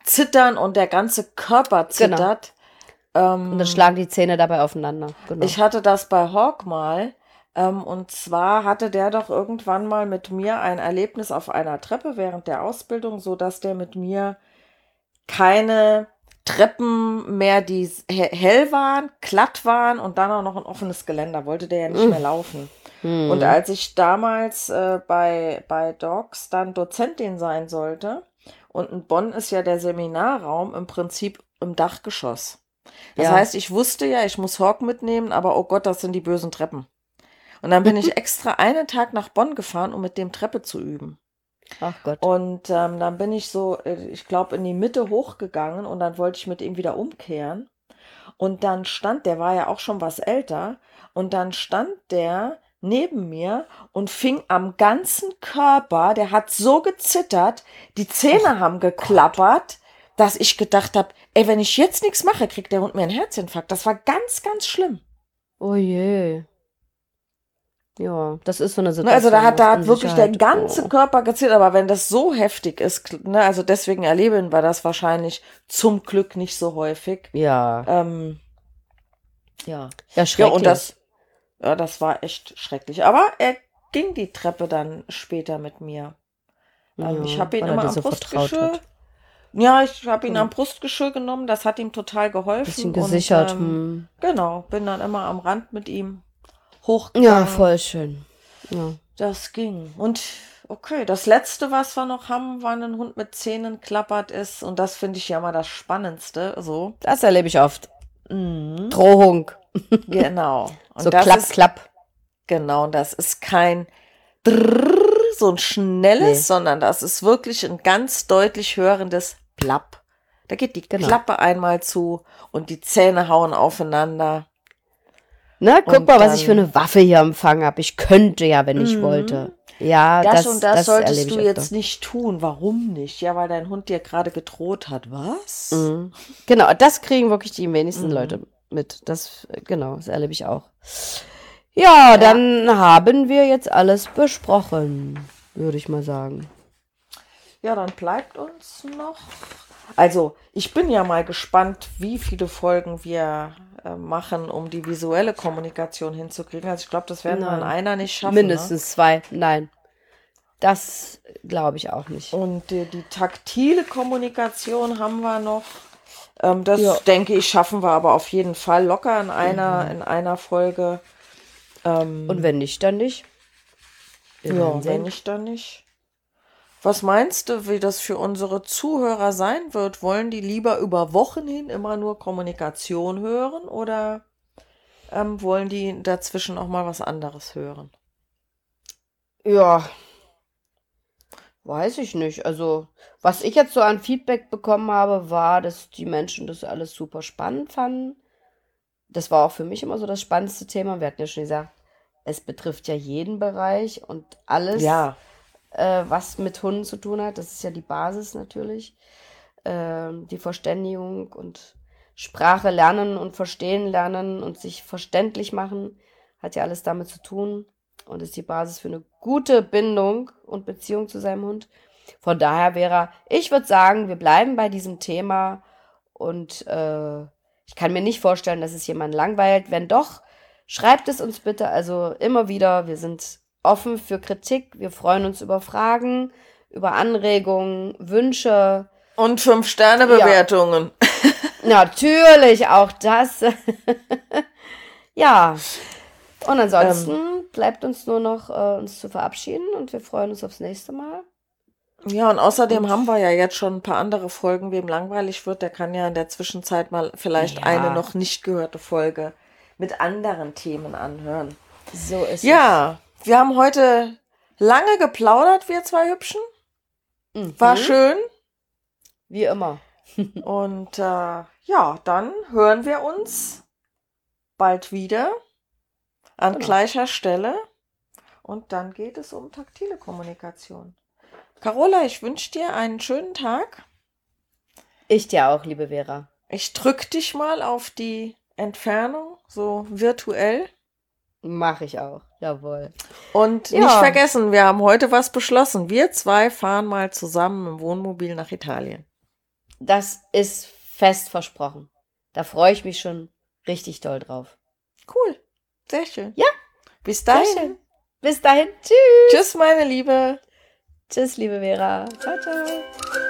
zittern und der ganze Körper zittert. Genau. Ähm, und dann schlagen die Zähne dabei aufeinander. Genau. Ich hatte das bei Hawk mal. Ähm, und zwar hatte der doch irgendwann mal mit mir ein Erlebnis auf einer Treppe während der Ausbildung, so dass der mit mir keine Treppen mehr, die hell waren, glatt waren und dann auch noch ein offenes Geländer. Wollte der ja nicht Mm. mehr laufen. Mm. Und als ich damals äh, bei, bei Docs dann Dozentin sein sollte, und in Bonn ist ja der Seminarraum im Prinzip im Dachgeschoss. Das Ja. heißt, ich wusste ja, ich muss Hawk mitnehmen, aber oh Gott, das sind die bösen Treppen. Und dann bin ich extra einen Tag nach Bonn gefahren, um mit dem Treppe zu üben. Ach Gott. Und ähm, dann bin ich so, äh, ich glaube, in die Mitte hochgegangen und dann wollte ich mit ihm wieder umkehren. Und dann stand, der war ja auch schon was älter, und dann stand der neben mir und fing am ganzen Körper, der hat so gezittert, die Zähne haben geklappert, dass ich gedacht habe, ey, wenn ich jetzt nichts mache, kriegt der Hund mir einen Herzinfarkt. Das war ganz, ganz schlimm. Oh je. Ja, das ist so eine Situation. Also da hat, da aus hat wirklich der Unsicherheit. ganze Oh. Körper gezittert, aber wenn das so heftig ist, ne, also deswegen erleben wir das wahrscheinlich zum Glück nicht so häufig. Ja. Ähm, ja. Ja, Ja, schrecklich. und das, ja, das war echt schrecklich. Aber er ging die Treppe dann später mit mir. Ähm, Ja, ich habe ihn weil er immer dir am so vertraut Brustgeschirr. hat. Ja, ich habe ihn Genau. am Brustgeschirr genommen. Das hat ihm total geholfen. Bisschen gesichert. Und, ähm, hm. genau, bin dann immer am Rand mit ihm Ja, hochgegangen. voll schön. Ja. Das ging. Und okay, das Letzte, was wir noch haben, war ein Hund mit Zähnen klappert ist. Und das finde ich ja mal das Spannendste. So. Das erlebe ich oft. Mhm. Drohung. Genau. Und So das klapp, ist, klapp. genau, das ist kein Drrrr, so ein schnelles, Nee. sondern das ist wirklich ein ganz deutlich hörendes Plapp. Da geht die Genau. Klappe einmal zu und die Zähne hauen aufeinander. Ne, guck Und mal, was ich für dann- eine Waffe hier am Fang habe. Ich könnte ja, wenn ich Mhm. wollte. Ja, Das, das, und das, das solltest erlebe du ich jetzt öfter. nicht tun. Warum nicht? Ja, weil dein Hund dir gerade gedroht hat. Was? Mhm. Genau, das kriegen wirklich die wenigsten Mhm. Leute mit. Das, äh, genau, das erlebe ich auch. Ja, dann haben wir jetzt alles besprochen, würde ich mal sagen. Ja, dann bleibt uns noch. Also, ich bin ja mal gespannt, wie viele Folgen wir äh, machen, um die visuelle Kommunikation hinzukriegen. Also, ich glaube, das werden wir in Nein. einer nicht schaffen. Mindestens zwei. Nein. Das glaube ich auch nicht. Ne? Und die, die taktile Kommunikation haben wir noch. Ähm, das Ja. denke ich, schaffen wir aber auf jeden Fall locker in einer, in einer Folge. Ähm, Und wenn nicht, dann nicht. Wir ja, werden wenn sehen. nicht, dann nicht. Was meinst du, wie das für unsere Zuhörer sein wird? Wollen die lieber über Wochen hin immer nur Kommunikation hören oder ähm, wollen die dazwischen auch mal was anderes hören? Ja, weiß ich nicht. Also, was ich jetzt so an Feedback bekommen habe, war, dass die Menschen das alles super spannend fanden. Das war auch für mich immer so das spannendste Thema. Wir hatten ja schon gesagt, es betrifft ja jeden Bereich und alles, Ja, äh, was mit Hunden zu tun hat. Das ist ja die Basis natürlich. Ähm, die Verständigung und Sprache lernen und verstehen lernen und sich verständlich machen, hat ja alles damit zu tun und ist die Basis für eine gute Bindung und Beziehung zu seinem Hund. Von daher wäre, ich würde sagen, wir bleiben bei diesem Thema und äh, ich kann mir nicht vorstellen, dass es jemand langweilt. Wenn doch, schreibt es uns bitte. Also immer wieder, wir sind offen für Kritik, wir freuen uns über Fragen, über Anregungen, Wünsche. und Fünf-Sterne-Bewertungen. Natürlich auch das. Ja. Und ansonsten bleibt uns nur noch, äh, uns zu verabschieden und wir freuen uns aufs nächste Mal. Ja, und außerdem Und- haben wir ja jetzt schon ein paar andere Folgen. Wem langweilig wird, der kann ja in der Zwischenzeit mal vielleicht Ja. eine noch nicht gehörte Folge mit anderen Themen anhören. So ist Ja, wir haben heute lange geplaudert, wir zwei Hübschen. es. Mhm. War schön. Wie immer. Und äh, ja, dann hören wir uns bald wieder an Genau. gleicher Stelle. Und dann geht es um taktile Kommunikation. Carola, ich wünsche dir einen schönen Tag. Ich dir auch, liebe Vera. Ich drück dich mal auf die Entfernung, so virtuell. Mach ich auch. Jawohl. Und Ja. nicht vergessen, wir haben heute was beschlossen. Wir zwei fahren mal zusammen im Wohnmobil nach Italien. Das ist fest versprochen. Da freue ich mich schon richtig doll drauf. Cool. Sehr schön. Ja. Bis Sehr dahin. schön. Bis dahin. Tschüss. Tschüss, meine Liebe. Tschüss, liebe Vera. Ciao, ciao.